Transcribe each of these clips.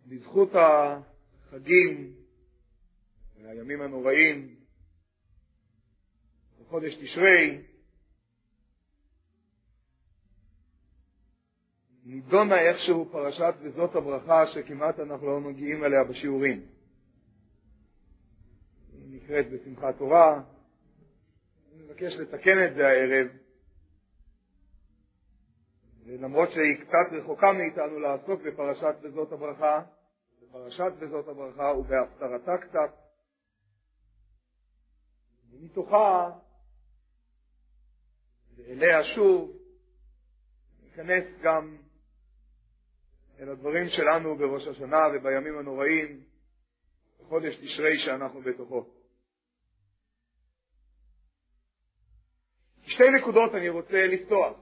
בזכות החגים והימים הנוראים בחודש תשרי נידונה איכשהו פרשת וזאת הברכה שכמעט אנחנו לא מגיעים אליה בשיעורים. היא נקראת בשמחת תורה. אני מבקש לתקן את זה הערב, ולמרות שהיא קצת רחוקה מאיתנו לעסוק בפרשת וזאת הברכה, בפרשת וזאת הברכה ובהפטרתה קצת, ומתוכה ואליה שוב ניכנס גם אל הדברים שלנו בראש השנה ובימים הנוראים בחודש תשרי שאנחנו בתוכו. שתי נקודות אני רוצה לפתוח.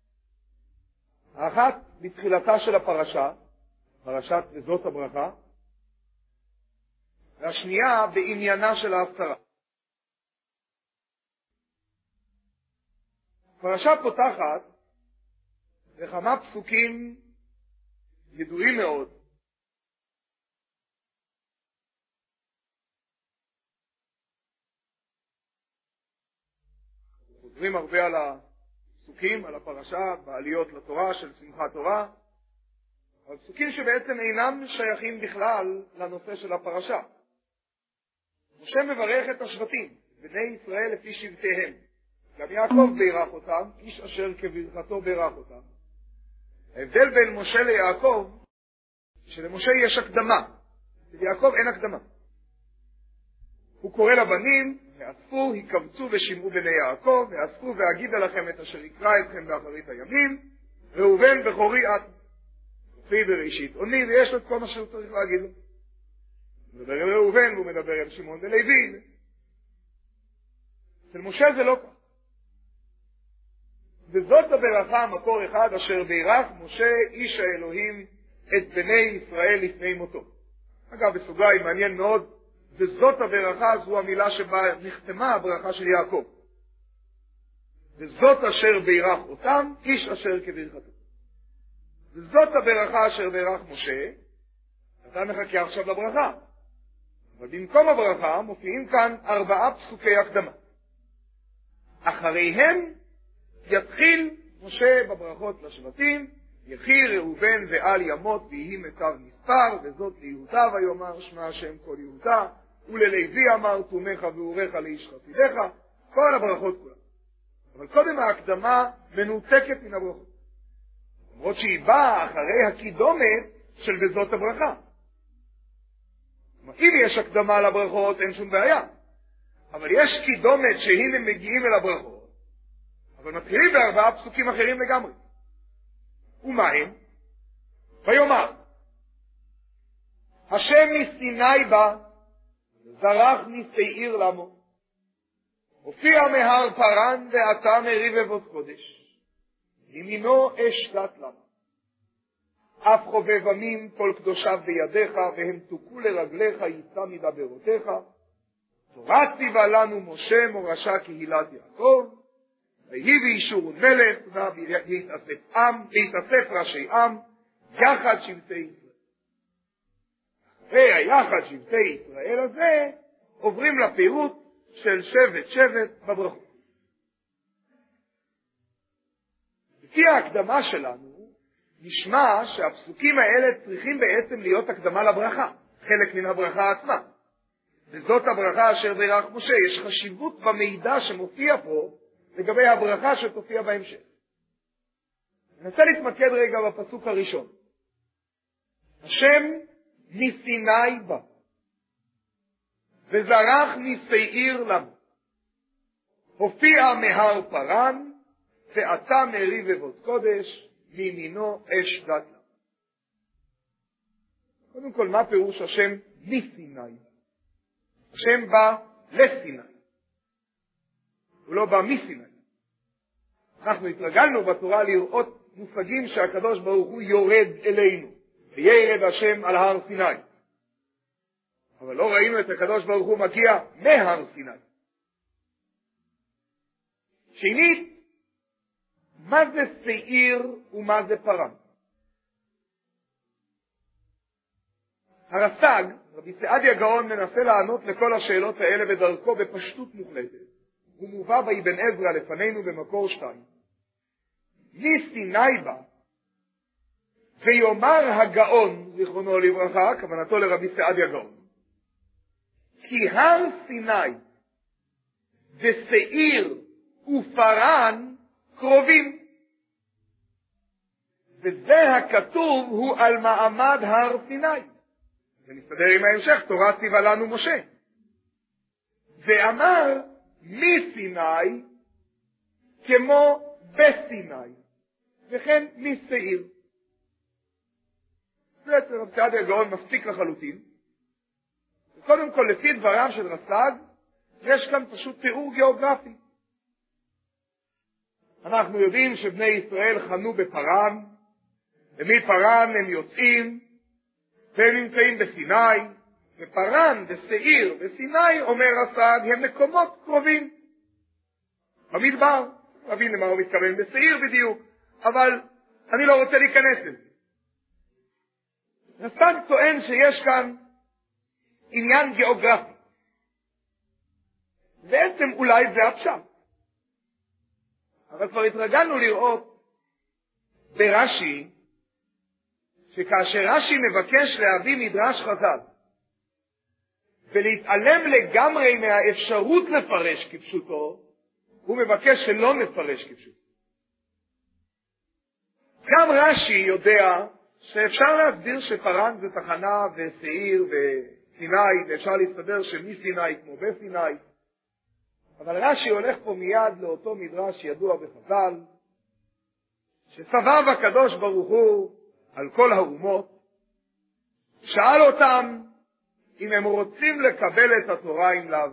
האחת בתחילתה של הפרשה, פרשת וזאת הברכה, והשנייה בעניינה של ההפטרה. הפרשה פותחת בכמה פסוקים ידועים מאוד, חוזרים הרבה על הפסוקים, על הפרשה, בעליות לתורה של שמחת תורה, אבל פסוקים שבעצם אינם שייכים בכלל לנושא של הפרשה. משה מברך את השבטים, בני ישראל לפי שבטיהם. גם יעקב בירך אותם, איש אשר כברכתו בירך אותם. ההבדל בין משה ליעקב, שלמשה יש הקדמה, ליעקב אין הקדמה. הוא קורא לבנים, ואספו, הקבצו ושמעו בני יעקב, ואספו והגידה לכם את אשר יקרא אתכם באחרית הימים, ראובן בכורי את, כוחי בראשית עוני, ויש לו את כל מה שהוא צריך להגיד לו. הוא מדבר אל ראובן, והוא מדבר אל שמעון ולוי. אצל משה זה לא כך. וזאת הברכה, מקור אחד, אשר בירך משה איש האלוהים את בני ישראל לפני מותו. אגב, בסוגריים, מעניין מאוד, וזאת הברכה, זו המילה שבה נחתמה הברכה של יעקב. וזאת אשר בירך אותם, איש אשר כברכתו. וזאת הברכה אשר בירך משה, אתה מחכה עכשיו לברכה. אבל במקום הברכה מופיעים כאן 4 פסוקי הקדמה. אחריהם יתחיל משה בברכות לשבטים, יחי ראובן ועל ימות ויהי מיטב מספר, וזאת ליהודה ויאמר שמע השם כל יהודה, וללוי אמר תומך ואורך לאיש חסידך, כל הברכות כולן. אבל קודם ההקדמה מנותקת מן הברכות, למרות שהיא באה אחרי הקידומת של וזאת הברכה. אם יש הקדמה לברכות אין שום בעיה, אבל יש קידומת שהנה מגיעים אל הברכות, אבל מתחילים ב4 פסוקים אחרים לגמרי. ומה הם? ויאמר השם מסיני בא, זרח משעיר למו, הופיע מהר פרן ועתה מרבבות קודש, ימינו אש דת למה. אף חובב עמים כל קדושיו בידיך, והם תוקו לרגליך יישא מדברותיך. תורה ציווה לנו משה מורשה קהילת יעקב, ויהי באישור מלך, להתאסף ראשי עם, יחד שבטי ישראל. והיחד שבטי ישראל הזה עוברים לפירוט של שבט שבט בברכות. לפי ההקדמה שלנו נשמע שהפסוקים האלה צריכים בעצם להיות הקדמה לברכה, חלק מן הברכה עצמה. וזאת הברכה אשר בירך משה. יש חשיבות במידע שמופיע פה לגבי הברכה שתופיע בהמשך. ננסה להתמקד רגע בפסוק הראשון. השם מסיני בא, וזרח משעיר למו, הופיע מהר פרן, ועתה מרבבות קודש, מימינו אש דת למו. קודם כל, מה פירוש השם מסיני? השם בא לסיני, הוא לא בא מסיני. אנחנו התרגלנו בתורה לראות מושגים שהקדוש ברוך הוא יורד אלינו, וירד השם על הר סיני. אבל לא ראינו את הקדוש ברוך הוא מגיע מהר סיני. שנית, מה זה שעיר ומה זה פרן? הרס"ג, רבי סעדיה גאון, מנסה לענות לכל השאלות האלה בדרכו בפשטות מוחלטת. הוא מובא באבן עזרא לפנינו במקור 2. מסיני בא, ויאמר הגאון, זיכרונו לברכה, כוונתו לרבי סעדיה גאון, כי הר סיני ושעיר ופרן קרובים. וזה הכתוב הוא על מעמד הר סיני. זה מסתדר עם ההמשך, תורה ציווה לנו משה. ואמר מסיני כמו בסיני, וכן משעיר. זה אצל רבי סעדיה גאון מספיק לחלוטין. קודם כל, לפי דבריו של רס"ג, יש כאן פשוט תיאור גיאוגרפי. אנחנו יודעים שבני ישראל חנו בפרן, ומפרן הם יוצאים, והם נמצאים בסיני, ופרן ושעיר וסיני, אומר רס"ג, הם מקומות קרובים. במדבר, להבין למה הוא מתכוון בשעיר בדיוק, אבל אני לא רוצה להיכנס לזה. רס"ג טוען שיש כאן עניין גיאוגרפי. בעצם אולי זה הפשט. אבל כבר התרגלנו לראות ברש"י, שכאשר רש"י מבקש להביא מדרש חז"ל, ולהתעלם לגמרי מהאפשרות לפרש כפשוטו, הוא מבקש שלא נפרש כפשוטו. גם רש"י יודע שאפשר להסביר שפרן זה תחנה ושעיר וסיני, ואפשר להסתבר שמסיני כמו בסיני, אבל רש"י הולך פה מיד לאותו מדרש ידוע בחז"ל, שסבב הקדוש ברוך הוא על כל האומות, שאל אותם אם הם רוצים לקבל את התורה עם לאו.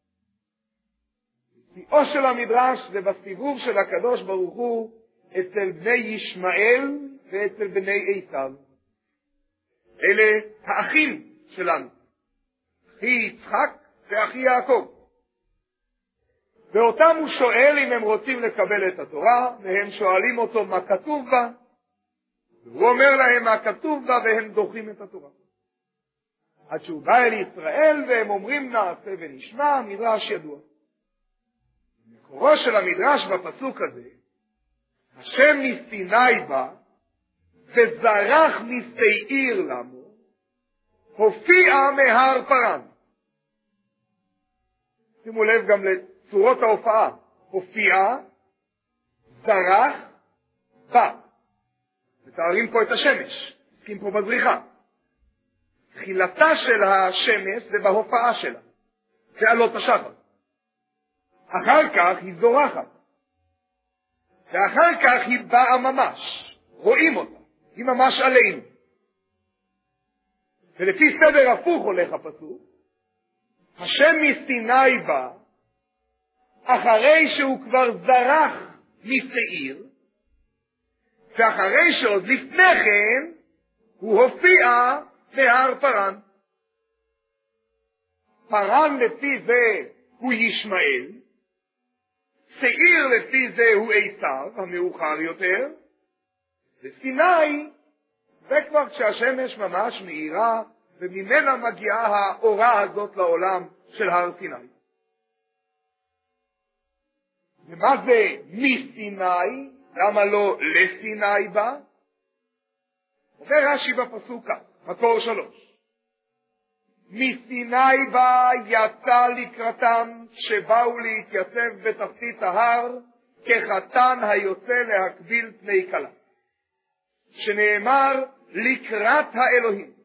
שיאו של המדרש זה בסיבוב של הקדוש ברוך הוא אצל בני ישמעאל ואצל בני עשיו. אלה האחים שלנו, אחי יצחק ואחי יעקב. ואותם הוא שואל אם הם רוצים לקבל את התורה, והם שואלים אותו מה כתוב בה, והוא אומר להם מה כתוב בה, והם דוחים את התורה. עד שהוא בא אל ישראל, והם אומרים נעשה ונשמע, מדרש ידוע. מקורו של המדרש בפסוק הזה, השם מסיני בא, וזרח משעיר לנו, הופיע מהר פרן. שימו לב גם צורות ההופעה, הופיע, זרח, בא. מתארים פה את השמש, עסקים פה בזריחה. תחילתה של השמש זה בהופעה שלה, זה עלות השחר. אחר כך היא זורחת, ואחר כך היא באה ממש, רואים אותה, היא ממש עלינו. ולפי סדר הפוך הולך הפסוק, השם מסיני בא, אחרי שהוא כבר זרח משעיר, ואחרי שעוד לפני כן הוא הופיע מהר פרן. פרן לפי זה הוא ישמעאל, שעיר לפי זה הוא עשיו, המאוחר יותר, וסיני זה כבר כשהשמש ממש מאירה, וממנה מגיעה האורה הזאת לעולם של הר סיני. ומה זה מסיני? למה לא לסיני בא? אומר רש"י בפסוק כך, מקור 3. מסיני בא יצא לקראתם שבאו להתייצב בתחתית ההר כחתן היוצא להקביל פני כלה. שנאמר לקראת האלוהים.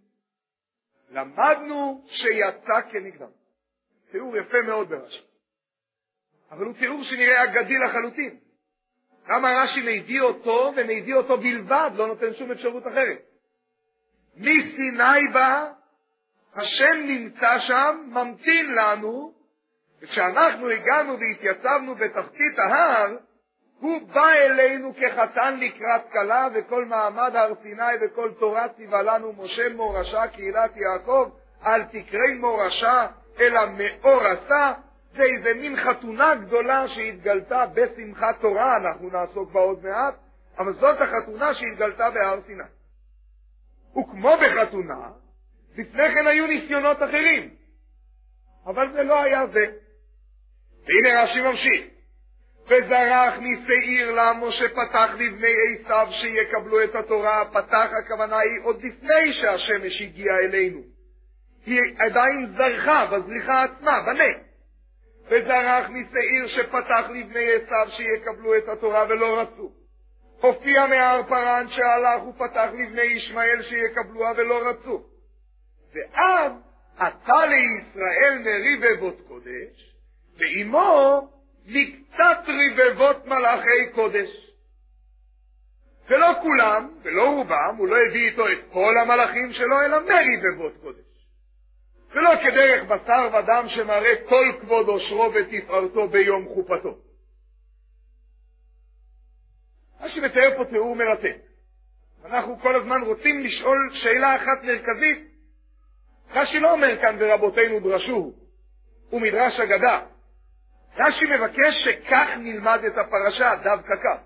למדנו שיצא כנגדם. תיאור יפה מאוד ברש"י. אבל הוא תיאור שנראה אגדי לחלוטין. למה רש"י מידי אותו ומידי אותו בלבד, לא נותן שום אפשרות אחרת. מסיני בא, השם נמצא שם, ממתין לנו, וכשאנחנו הגענו והתייצבנו בתחתית ההר, הוא בא אלינו כחתן לקראת כלה, וכל מעמד הר סיני וכל תורה ציווה לנו משה מורשה קהילת יעקב, אל תקראי מורשה אלא מאורסה. זה איזה מין חתונה גדולה שהתגלתה בשמחת תורה, אנחנו נעסוק בה עוד מעט, אבל זאת החתונה שהתגלתה בהר סיני. וכמו בחתונה, לפני כן היו ניסיונות אחרים, אבל זה לא היה זה. והנה רש"י ממשיך, וזרח משעיר לעמו שפתח לבני עשיו שיקבלו את התורה. פתח, הכוונה היא עוד לפני שהשמש הגיעה אלינו, היא עדיין זרחה בזריחה עצמה, בנץ. וזרח משעיר שפתח לבני עשיו שיקבלו את התורה ולא רצו. הופיע מהר פרן שהלך ופתח לבני ישמעאל שיקבלוה ולא רצו. ואז עתה לישראל מרבבות קודש, ועמו מקצת רבבות מלאכי קודש. ולא כולם, ולא רובם, הוא לא הביא איתו את כל המלאכים שלו, אלא מרבבות קודש. ולא כדרך בשר ודם שמראה כל כבוד עושרו ותפארתו ביום חופתו. מה שמתאר פה תיאור מרתק. אנחנו כל הזמן רוצים לשאול שאלה אחת מרכזית. רש"י לא אומר כאן ורבותינו דרשו, הוא מדרש אגדה. רש"י מבקש שכך נלמד את הפרשה, דווקא כך.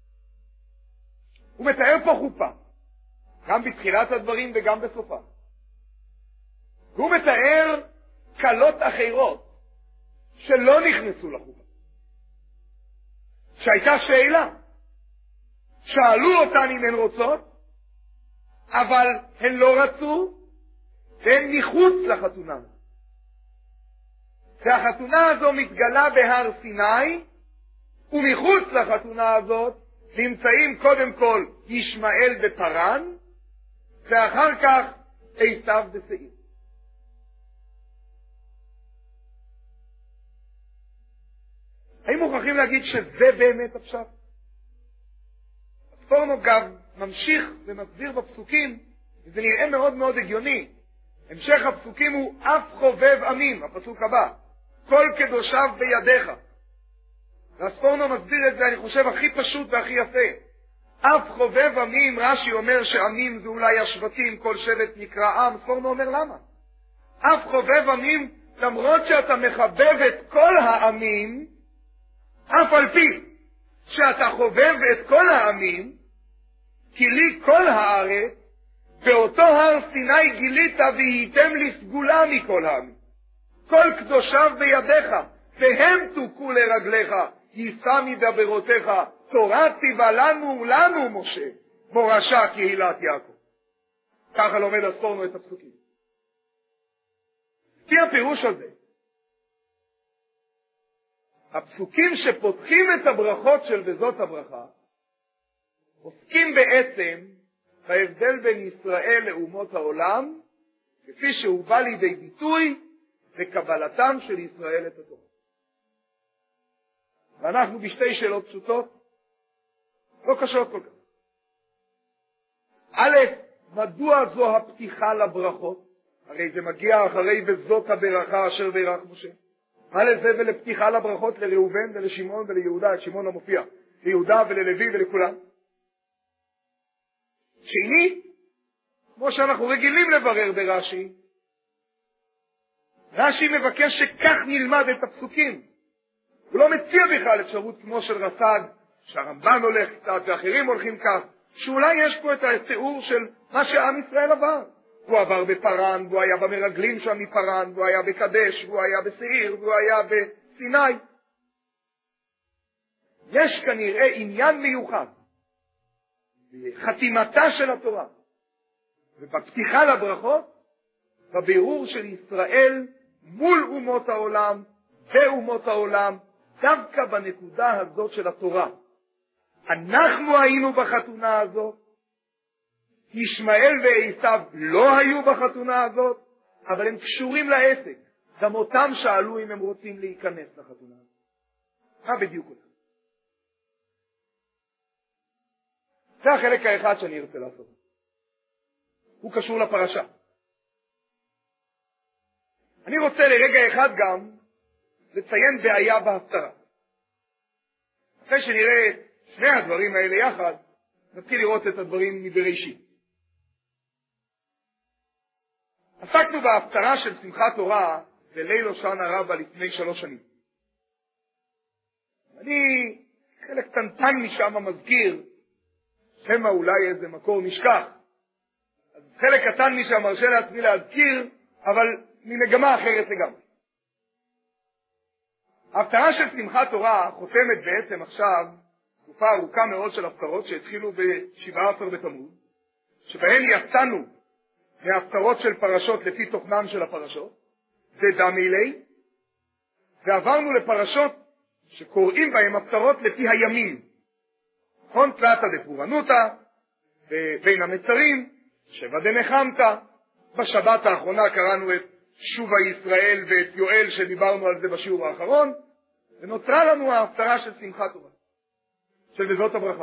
הוא מתאר פה חופה, גם בתחילת הדברים וגם בסופה. והוא מתאר קלות אחרות שלא נכנסו לחופה. שהייתה שאלה, שאלו אותן אם הן רוצות, אבל הן לא רצו, והן מחוץ לחתונה. והחתונה הזו מתגלה בהר סיני, ומחוץ לחתונה הזאת נמצאים קודם כל ישמעאל בפרן, ואחר כך עשיו בשעיר. האם מוכרחים להגיד שזה באמת עכשיו? ספורנו גם ממשיך ומסביר בפסוקים, וזה נראה מאוד מאוד הגיוני. המשך הפסוקים הוא אף חובב עמים, הפסוק הבא, כל קדושיו בידיך. והספורנו מסביר את זה, אני חושב, הכי פשוט והכי יפה. אף חובב עמים, רש"י אומר שעמים זה אולי השבטים, כל שבט נקרא עם. ספורנו אומר למה? אף חובב עמים, למרות שאתה מחבב את כל העמים, אף על פי שאתה חובב את כל העמים, כי לי כל הארץ, באותו הר סיני גילית והייתם לי סגולה מכל העמים. כל קדושיו בידיך, והם תוקו לרגליך, יישא מדברותיך, תורה ציווה לנו משה, מורשה קהילת יעקב. ככה לומד הספורנו את הפסוקים. לפי הפירוש הזה, הפסוקים שפותחים את הברכות של בזאת הברכה, עוסקים בעצם בהבדל בין ישראל לאומות העולם, כפי שהוא בא לידי ביטוי בקבלתם של ישראל את התורה. ואנחנו בשתי שאלות פשוטות, לא קשות כל כך. א', מדוע זו הפתיחה לברכות? הרי זה מגיע אחרי בזאת הברכה אשר ברך משה. מה לזה ולפתיחה לברכות לראובן ולשמעון וליהודה? את שמעון המופיע, ליהודה וללוי ולכולם. שני, כמו שאנחנו רגילים לברר ברש"י, רש"י מבקש שכך נלמד את הפסוקים. הוא לא מציע בכלל אפשרות כמו של רס"ג, שהרמב"ן הולך קצת ואחרים הולכים כך, שאולי יש פה את התיאור של מה שעם ישראל עבר. הוא עבר בפרן, והוא היה במרגלים שם מפרן, והוא היה בקדש, והוא היה בשעיר, והוא היה בסיני. יש כנראה עניין מיוחד בחתימתה של התורה ובפתיחה לברכות, בבירור של ישראל מול אומות העולם ואומות העולם, דווקא בנקודה הזאת של התורה. אנחנו היינו בחתונה הזאת, ישמעאל ועשיו לא היו בחתונה הזאת, אבל הם קשורים לעסק. גם אותם שאלו אם הם רוצים להיכנס לחתונה הזאת. מה בדיוק אותם? זה החלק האחד שאני ארצה לעשות. הוא קשור לפרשה. אני רוצה לרגע אחד גם לציין בעיה בהפטרה. אחרי שנראה את שני הדברים האלה יחד, נתחיל לראות את הדברים מבראשית. עסקנו בהפטרה של שמחת תורה בליל הושענא רבה לפני 3 שנים. אני חלק קטנטן משם מזכיר, שמא אולי איזה מקור נשכח. אז חלק קטן משם מרשה לעצמי להזכיר, אבל ממגמה אחרת לגמרי. ההפטרה של שמחת תורה חותמת בעצם עכשיו תקופה ארוכה מאוד של הפטרות שהתחילו ב-17 בתמוז, שבהן יצאנו מההפטרות של פרשות לפי תוכנן של הפרשות, זה דמילי, ועברנו לפרשות שקוראים בהם הפטרות לפי הימים. נכון? תלתא דפורענותא, בין המצרים, שבע דנחמתא. בשבת האחרונה קראנו את שובה ישראל ואת יואל שדיברנו על זה בשיעור האחרון, ונותרה לנו ההפטרה של שמחת תורה, של בזאת הברכה.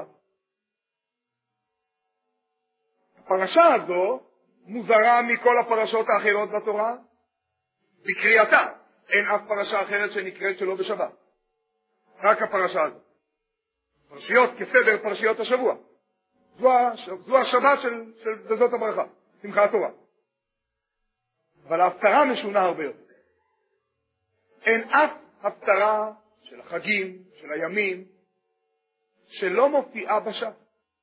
הפרשה הזו מוזרה מכל הפרשות האחרות בתורה, בקריאתה. אין אף פרשה אחרת שנקראת שלא בשבת. רק הפרשה הזו. פרשיות כסדר פרשיות השבוע. זו השבת של בזאת הברכה, שמחת תורה. אבל ההפטרה משונה הרבה יותר. אין אף הפטרה של החגים, של הימים, שלא מופיעה בשבת.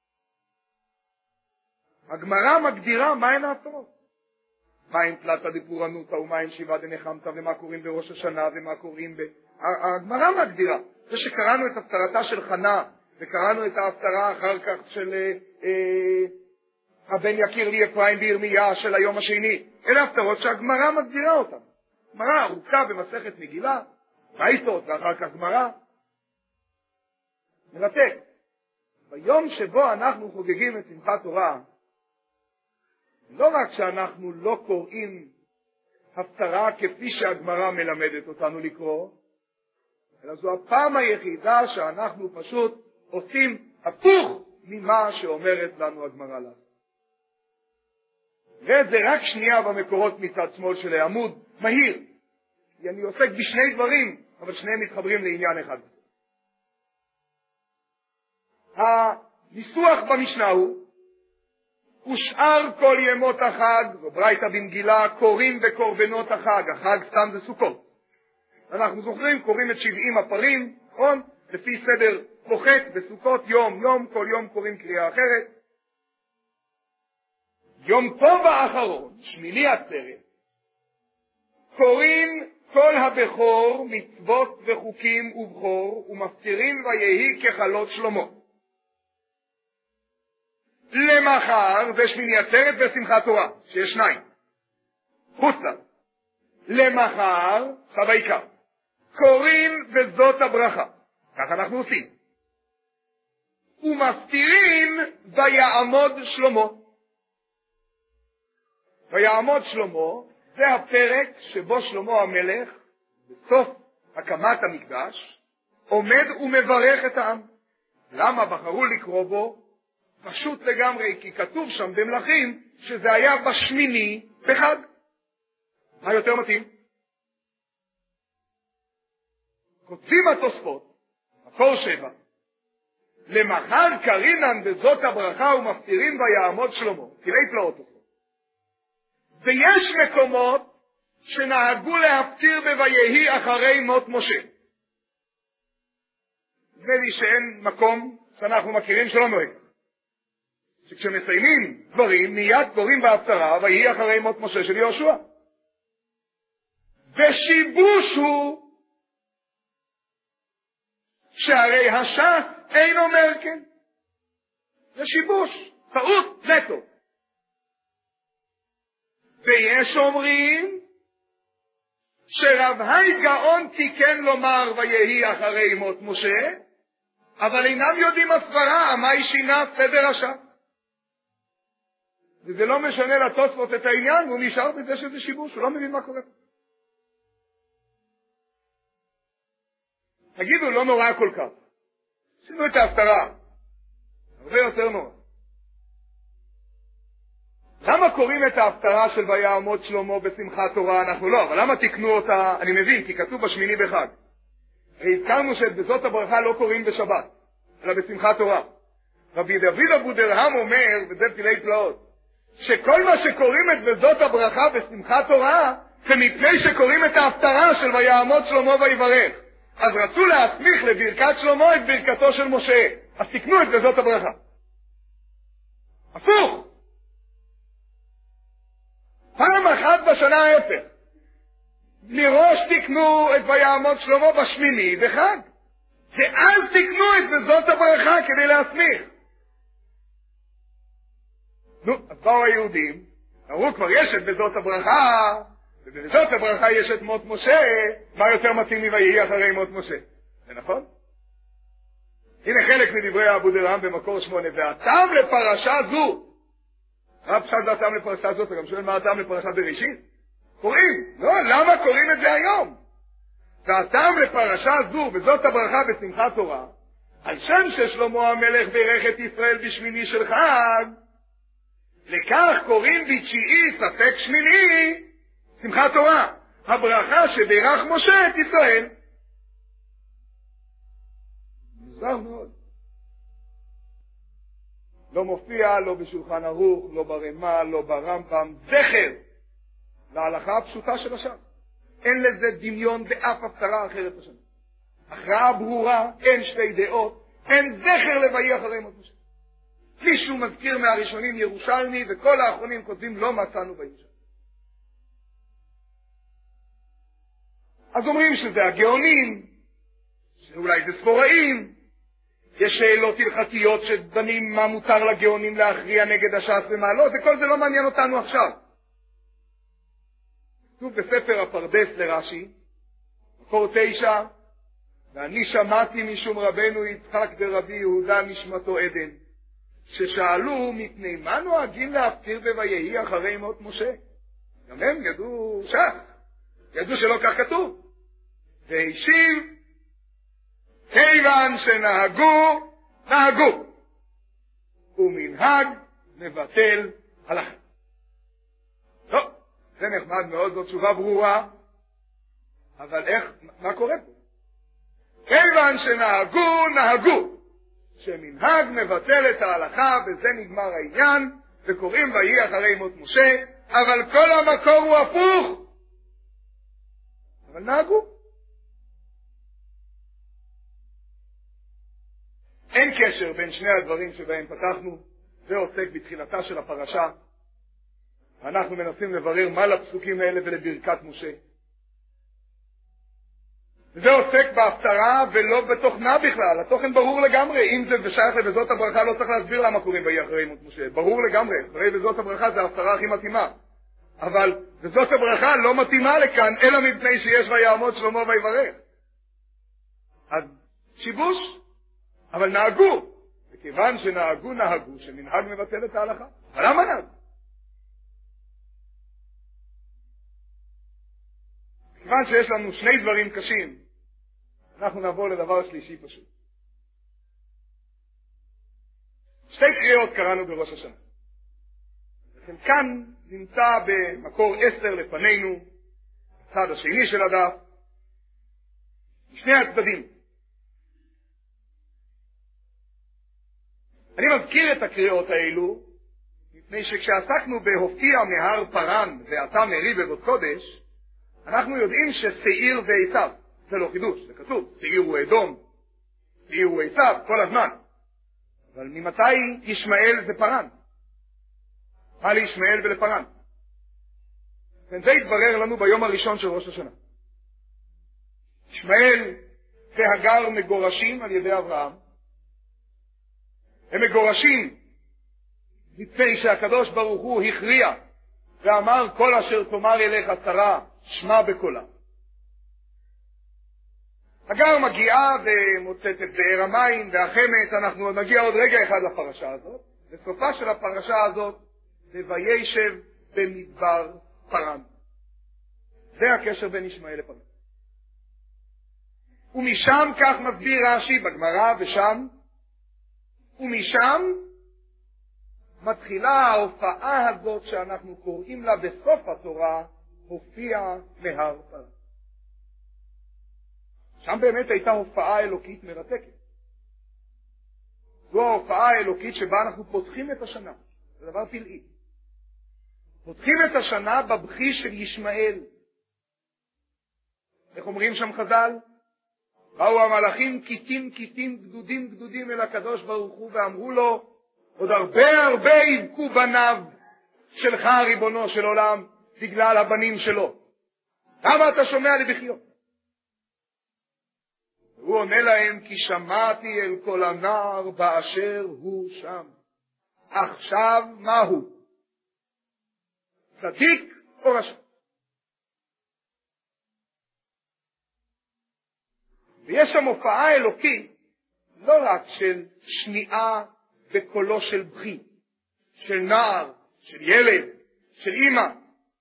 הגמרא מגדירה מהן ההפטרות. מהן תלתא דפורענותא ומהן שבעה דנחמתא, ומה קוראים בראש השנה ומה קוראים הגמרא מגדירה. זה שקראנו את הפטרתה של חנה, וקראנו את ההפטרה אחר כך של הבן יקיר לי אפרים בירמיה של היום השני. אלה הפטרות שהגמרא מגדירה אותן. גמרא ארוכה במסכת מגילה, בעיתות ואחר כך גמרא. מרתק. ביום שבו אנחנו חוגגים את שמחת תורה, לא רק שאנחנו לא קוראים הפטרה כפי שהגמרא מלמדת אותנו לקרוא, אלא זו הפעם היחידה שאנחנו פשוט עושים הפוך ממה שאומרת לנו הגמרא לעשות. וזה רק שנייה במקורות מצד שמאל של העמוד, מהיר. כי אני עוסק בשני דברים, אבל שניהם מתחברים לעניין אחד. הניסוח במשנה הוא, ושאר כל ימות החג, זו ברייתא במגילה, קוראים בקורבנות החג. החג סתם זה סוכות. אנחנו זוכרים, קוראים את 70 הפרים, נכון? לפי סדר פוחת בסוכות, יום יום, כל יום קוראים קריאה אחרת. יום טוב האחרון, שמיני עצרת, קוראים כל הבכור מצוות וחוקים ובכור, ומפטירים ויהי ככלות שלמה. למחר, זה שמיני עצרת ושמחת תורה, שיש שניים. חוץ לה. למחר, עכשיו העיקר. קוראים בזאת הברכה. כך אנחנו עושים. ומפטירים ויעמוד שלמה. ויעמוד שלמה, זה הפרק שבו שלמה המלך, בסוף הקמת המקדש, עומד ומברך את העם. למה בחרו לקרוא בו? פשוט לגמרי, כי כתוב שם במלכים שזה היה בשמיני בחג. מה יותר מתאים? כותבים התוספות, מקור 7, למחר קרינן בזאת הברכה ומפטירים ויעמוד שלמה. תראי פלאות תוספות. ויש מקומות שנהגו להפטיר בויהי אחרי מות משה. נדמה לי שאין מקום שאנחנו מכירים שלא נוהג. שכשמסיימים דברים מיד קוראים בהפטרה ויהי אחרי מות משה של יהושע. ושיבוש הוא שהרי הש"ס אין אומר כן. זה שיבוש, טעות נטו. ויש אומרים שרב היי גאון תיקן לומר ויהי אחרי מות משה, אבל אינם יודעים הסברה מה היא שינה סדר הש"ס. וזה לא משנה לתוספות את העניין, והוא נשאר בזה שזה שיבוש, הוא לא מבין מה קורה. תגידו, לא נורא כל כך. שינו את ההפטרה. הרבה יותר נורא. למה קוראים את ההפטרה של ויעמוד שלמה בשמחת תורה? אנחנו לא, אבל למה תקנו אותה? אני מבין, כי כתוב בשמיני בחג. והזכרנו שאת בזאת הברכה לא קוראים בשבת, אלא בשמחת תורה. רבי דוד אבודרהם אומר, וזה פלאי פלאות, שכל מה שקוראים את בזאת הברכה בשמחת תורה, זה מפני שקוראים את ההפטרה של ויעמוד שלמה ויברך. אז רצו להסמיך לברכת שלמה את ברכתו של משה. אז תקנו את בזאת הברכה. הפוך. בשנה ההפך. מראש תקנו את ויעמוד שלמה בשמיני בחג. ואל תקנו את בזאת הברכה כדי להסמיך. נו, אז באו היהודים, אמרו כבר יש את בזאת הברכה, ובזאת הברכה יש את מות משה, מה יותר מתאים מויהי אחרי מות משה? זה נכון? הנה חלק מדברי אבו דרם במקור 8, והטעם לפרשה זו, מה פשט והטעם לפרשה זו? אתה גם שואל מה הטעם לפרשת בראשית? קוראים, לא, למה קוראים את זה היום? והטעם לפרשה זו, וזאת הברכה בשמחת תורה, על שם ששלמה המלך בירך את ישראל בשמיני של חג, לכך קוראים בתשיעי ספק שמיני שמחת תורה, הברכה שבירך משה את ישראל. מוזר מאוד. לא מופיע, לא בשולחן ערוך, לא ברמה, לא ברמב"ם, זכר להלכה הפשוטה של השם. אין לזה דמיון באף הפטרה אחרת בשם. הכרעה ברורה, אין שתי דעות, אין זכר לויהי אחרי מות משה. מישהו מזכיר מהראשונים ירושלמי, וכל האחרונים כותבים לא מצאנו בירושלמי. אז אומרים שזה הגאונים, שאולי זה ספוראים, יש שאלות הלכתיות שדנים מה מותר לגאונים להכריע נגד הש"ס ומה לא, וכל זה לא מעניין אותנו עכשיו. כתוב בספר הפרדס לרש"י, מקור 9, ואני שמעתי משום רבנו יצחק דרבי יהודה נשמתו עדן, ששאלו מפני מה נוהגים להפטיר בויהי אחרי מות משה. גם הם ידעו ש"ס, ידעו שלא כך כתוב. והשיב, כיוון שנהגו, נהגו, ומנהג מבטל הלכה. טוב, זה נחמד מאוד, זו תשובה ברורה, אבל איך, מה קורה פה? כיוון שנהגו, נהגו, שמנהג מבטל את ההלכה, וזה נגמר העניין, וקוראים ויהי אחרי מות משה, אבל כל המקור הוא הפוך. אבל נהגו. אין קשר בין שני הדברים שבהם פתחנו, זה עוסק בתחילתה של הפרשה. אנחנו מנסים לברר מה לפסוקים האלה ולברכת משה. זה עוסק בהפטרה ולא בתוכנה בכלל, התוכן ברור לגמרי. אם זה בשייך לבזאת הברכה לא צריך להסביר למה קוראים ויהי אחרי מות משה, ברור לגמרי, אחרי בזאת הברכה זה ההפטרה הכי מתאימה. אבל בזאת הברכה לא מתאימה לכאן, אלא מפני שיש ויעמוד שלמה ויברך. אז שיבוש, אבל נהגו, וכיוון שנהגו נהגו, שמנהג מבטל את ההלכה. אבל למה נהגו? כיוון שיש לנו שני דברים קשים, אנחנו נעבור לדבר שלישי פשוט. שתי קריאות קראנו בראש השנה. חלקן נמצא במקור 10 לפנינו, בצד השני של הדף, משני הצדדים. אני מזכיר את הקריאות האלו, מפני שכשעסקנו בהופיע מהר פרן ואתה מרי בבית קודש, אנחנו יודעים ששעיר זה עשיו, זה לא חידוש, זה כתוב, שעיר הוא אדום, שעיר הוא עשיו, כל הזמן. אבל ממתי ישמעאל זה פרן? מה לישמעאל ולפרן? זה יתברר לנו ביום הראשון של ראש השנה. ישמעאל והגר מגורשים על ידי אברהם. הם מגורשים מפני שהקדוש ברוך הוא הכריע ואמר כל אשר תאמר אליך שרה שמע בקולה. הגר מגיעה ומוצאת את באר המים והחמת. אנחנו נגיע עוד רגע אחד לפרשה הזאת. בסופה של הפרשה הזאת וישב במדבר פרן. זה הקשר בין ישמעאל לפרן. ומשם כך מסביר רש"י בגמרא ושם, ומשם מתחילה ההופעה הזאת שאנחנו קוראים לה בסוף התורה, הופיע מהר פרן. שם באמת הייתה הופעה אלוקית מרתקת. זו ההופעה האלוקית שבה אנחנו פותחים את השנה. זה דבר פלאי. פותחים את השנה בבכי של ישמעאל. איך אומרים שם חז"ל? באו המלאכים כיתים כיתים גדודים גדודים אל הקדוש ברוך הוא ואמרו לו, עוד הרבה הרבה יבכו בניו שלך ריבונו של עולם, בגלל הבנים שלו. למה אתה שומע לבכיות? הוא עונה להם, כי שמעתי אל כל הנער באשר הוא שם. עכשיו מה הוא? צדיק או רשע? ויש שם הופעה אלוקית, לא רק של שמיעה בקולו של ברי, של נער, של ילד, של אמא,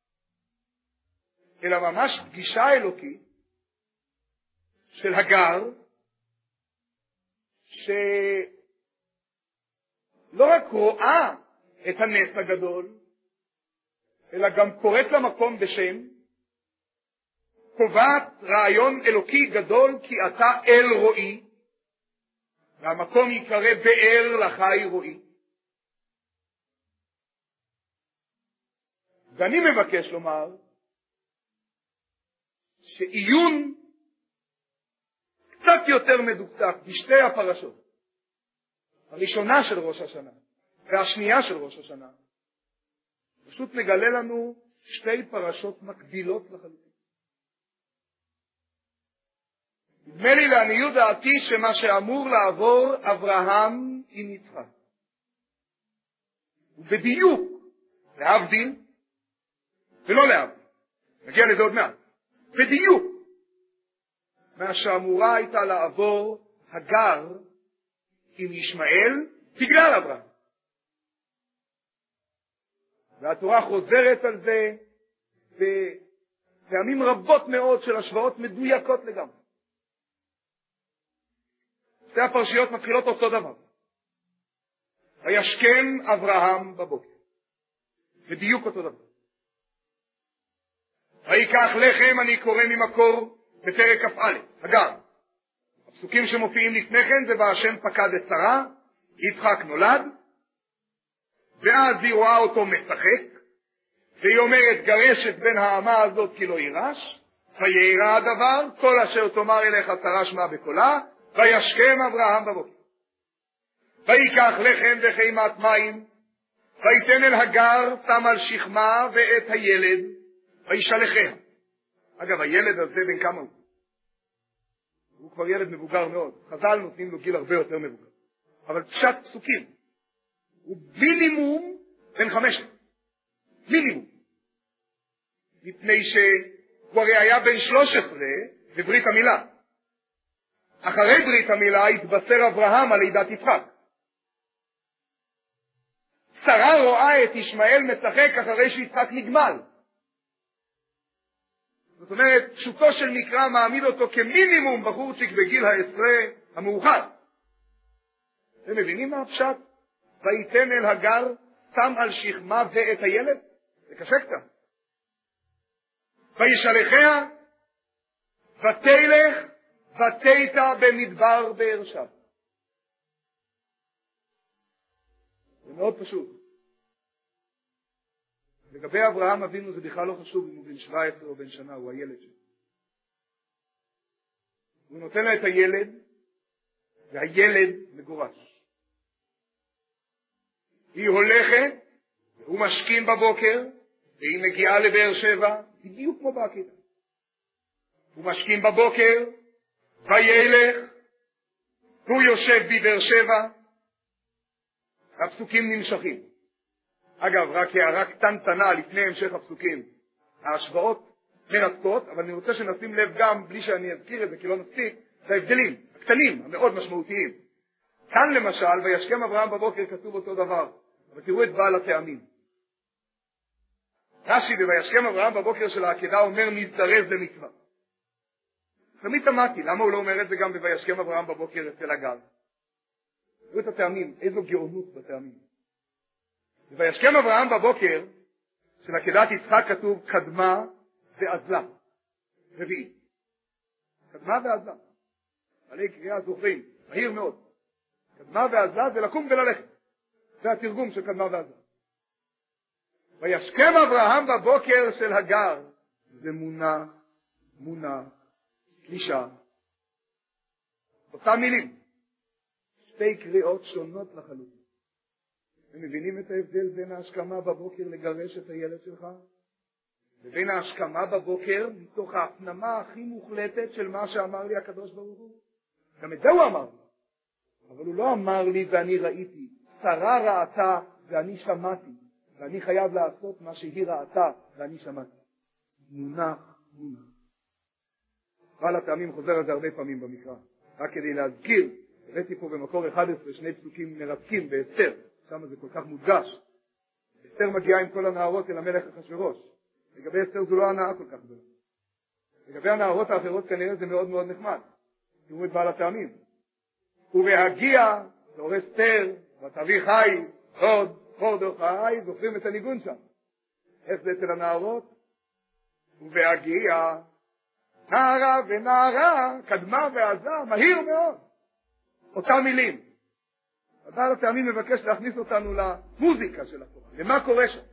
אלא ממש פגישה אלוקית של הגר, שלא רק רואה את הנס הגדול, אלא גם קוראת למקום בשם, קובעת רעיון אלוקי גדול, כי אתה אל רואי, והמקום יקרא באר לחי רואי. ואני מבקש לומר שעיון קצת יותר מדוקדק בשתי הפרשות, הראשונה של ראש השנה והשנייה של ראש השנה, פשוט מגלה לנו שתי פרשות מקבילות לחלוטין. נדמה לי לעניות דעתי שמה שאמור לעבור אברהם עם יצחק, ובדיוק להבדיל ולא להבדיל, נגיע לזה עוד מעט, בדיוק מה שאמורה הייתה לעבור הגר עם ישמעאל בגלל אברהם. והתורה חוזרת על זה בפעמים רבות מאוד של השוואות מדויקות לגמרי. שתי הפרשיות מתחילות אותו דבר. וישכם אברהם בבוקר. בדיוק אותו דבר. ויקח לחם, אני קורא ממקור בפרק כ"א, הגר. הפסוקים שמופיעים לפני כן זה והשם פקד את שרה, יצחק נולד, ואז היא רואה אותו משחק, והיא אומרת גרשת בין האמה הזאת כי לא יירש, וירא הדבר, כל אשר תאמר אליך שרה שמע בקולה, וישכם אברהם בבוקר. ויקח לחם וחימת מים, ויתן אל הגר, שם על שכמה ואת הילד, וישלחיה. אגב, הילד הזה בן כמה הוא? הוא כבר ילד מבוגר מאוד. חז"ל נותנים לו גיל הרבה יותר מבוגר. אבל פשט פסוקים. הוא מינימום בן 5. מינימום. מפני שהוא הרי היה בן 13 בברית המילה. אחרי ברית המילה התבשר אברהם על לידת יצחק. שרה רואה את ישמעאל משחק אחרי שיצחק נגמל. זאת אומרת, פשוטו של מקרא מעמיד אותו כמינימום בחורצ'יק בגיל העשרה המאוחר. אתם מבינים מה הפשט? ויתן אל הגר, שם על שכמה ואת הילד? זה קשה קצת. וישלחיה, ותלך, ותיתה במדבר באר שבע. זה מאוד פשוט. לגבי אברהם אבינו זה בכלל לא חשוב אם הוא בן 17 או בן שנה, הוא הילד שלו. הוא נותן לה את הילד, והילד מגורש. היא הולכת, הוא משכים בבוקר, והיא מגיעה לבאר שבע, בדיוק כמו בעקידה. הוא משכים בבוקר, וילך, הוא יושב בבאר שבע, הפסוקים נמשכים. אגב, רק הערה קטנטנה לפני המשך הפסוקים. ההשוואות מרתקות, אבל אני רוצה שנשים לב גם, בלי שאני אזכיר את זה כי לא נספיק, זה ההבדלים הקטנים, המאוד משמעותיים. כאן למשל, וישכם אברהם בבוקר כתוב אותו דבר, אבל תראו את בעל הטעמים. רש"י בוישכם אברהם בבוקר של העקדה אומר נזדרז למצווה. תמיד תמדתי, למה הוא לא אומר את זה גם בוישכם אברהם בבוקר אצל הגר? תראו את הטעמים, איזו גאונות בטעמים. וישכם אברהם בבוקר של עקדת יצחק כתוב קדמה ועזלה. רביעי. קדמה ועזלה. עלי קריאה זוכרים, מהיר מאוד. קדמה ועזלה זה לקום וללכת. זה התרגום של קדמה ועזלה. וישכם אברהם בבוקר של הגר, זה מונה, קלישה. אותם מילים. שתי קריאות שונות לחלוטין. אתם מבינים את ההבדל בין ההשכמה בבוקר לגרש את הילד שלך? לבין ההשכמה בבוקר מתוך ההפנמה הכי מוחלטת של מה שאמר לי הקדוש ברוך הוא. גם את זה הוא אמר לי. אבל הוא לא אמר לי ואני ראיתי. שרה ראתה ואני שמעתי. ואני חייב לעשות מה שהיא ראתה ואני שמעתי. מונח. בעל הטעמים חוזר על זה הרבה פעמים במקרא. רק כדי להזכיר, הבאתי פה במקור 11 שני פסוקים מרתקים באסתר. שם זה כל כך מודגש. אסתר מגיעה עם כל הנערות אל המלך אחשוורוש. לגבי אסתר זו לא הנאה כל כך גדולה. לגבי הנערות האחרות כנראה זה מאוד מאוד נחמד. תראו את בעל הטעמים. ובהגיע, תור אסתר, ותביא חי, חוד, חוד חי, זוכרים את הניגון שם. איך זה אצל הנערות? ובהגיע, נערה ונערה, קדמה ועזה, מהיר מאוד. אותם מילים. בעל הטעמים מבקש להכניס אותנו למוזיקה של התורה, למה קורה שם.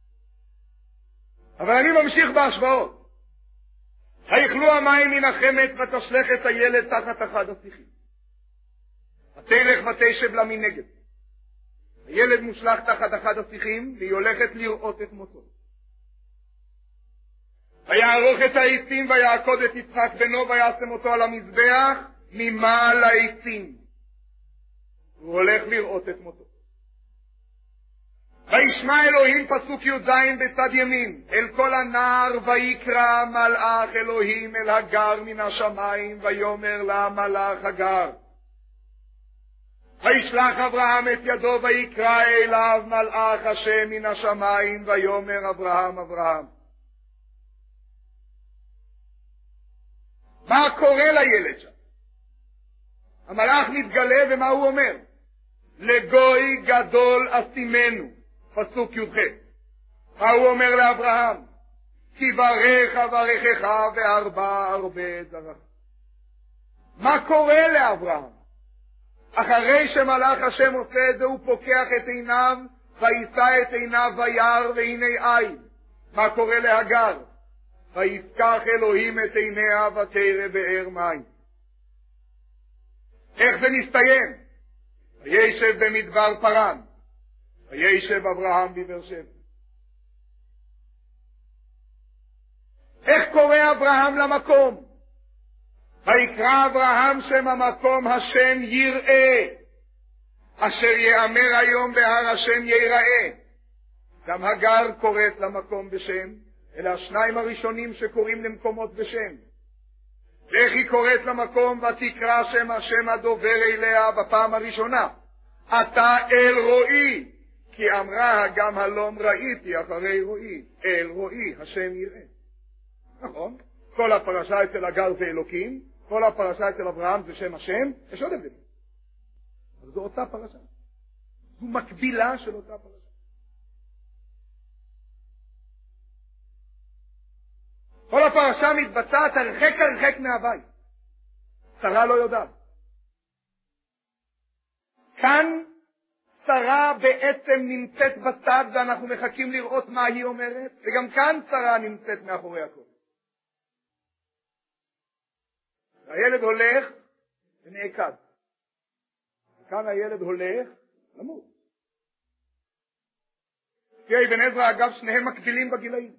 אבל אני ממשיך בהשוואות. היכלו המים מן החמת ותשלך את הילד תחת אחד השיחים. ותלך ותשב לה מנגד. הילד מושלך תחת אחד השיחים והיא הולכת לראות את מותו. ויערוך את העצים ויעקוד את יצחק בנו וישם אותו על המזבח ממעל העצים. הוא הולך לראות את מותו. וישמע אלוהים פסוק י"ז בצד ימין אל כל הנער ויקרא מלאך אלוהים אל הגר מן השמיים ויאמר לה מלאך הגר. וישלח אברהם את ידו ויקרא אליו מלאך השם מן השמיים ויאמר אברהם אברהם. מה קורה לילד שם? המלאך מתגלה ומה הוא אומר? לגוי גדול אשימנו. פסוק י"ח. מה הוא אומר לאברהם? כי ברך אברכך והרבה הרבה זרעך. מה קורה לאברהם? אחרי שמלאך השם עושה את זה הוא פוקח את עיניו וישא את עיניו וירא והנה עין. מה קורה להגר? ויפקח אלוהים את עיניה ותרא באר מים. איך זה מסתיים? וישב במדבר פרן וישב אברהם בבאר שבע. איך קורא אברהם למקום? ויקרא אברהם שם המקום השם יראה, אשר יאמר היום בהר השם ייראה. גם הגר קוראת למקום בשם, אלה השניים הראשונים שקוראים למקומות בשם. ואיך היא קוראת למקום? ותקרא שם השם הדובר אליה בפעם הראשונה, אתה אל רואי, כי אמרה גם הלום ראיתי אחרי רואי, אל רואי השם יראה. נכון? כל הפרשה אצל הגר זה אלוקים, כל הפרשה אצל אברהם זה שם השם, יש עוד הבדל. אבל זו אותה פרשה. זו מקבילה של אותה פרשה. כל הפרשה מתבצעת הרחק מהבית. שרה לא יודעת. כאן שרה בעצם נמצאת בצד ואנחנו מחכים לראות מה היא אומרת, וגם כאן שרה נמצאת מאחורי הכל. הילד הולך ונעקד. וכאן הילד הולך למות. לפי אבן עזרא, אגב, שניהם מקבילים בגילאים.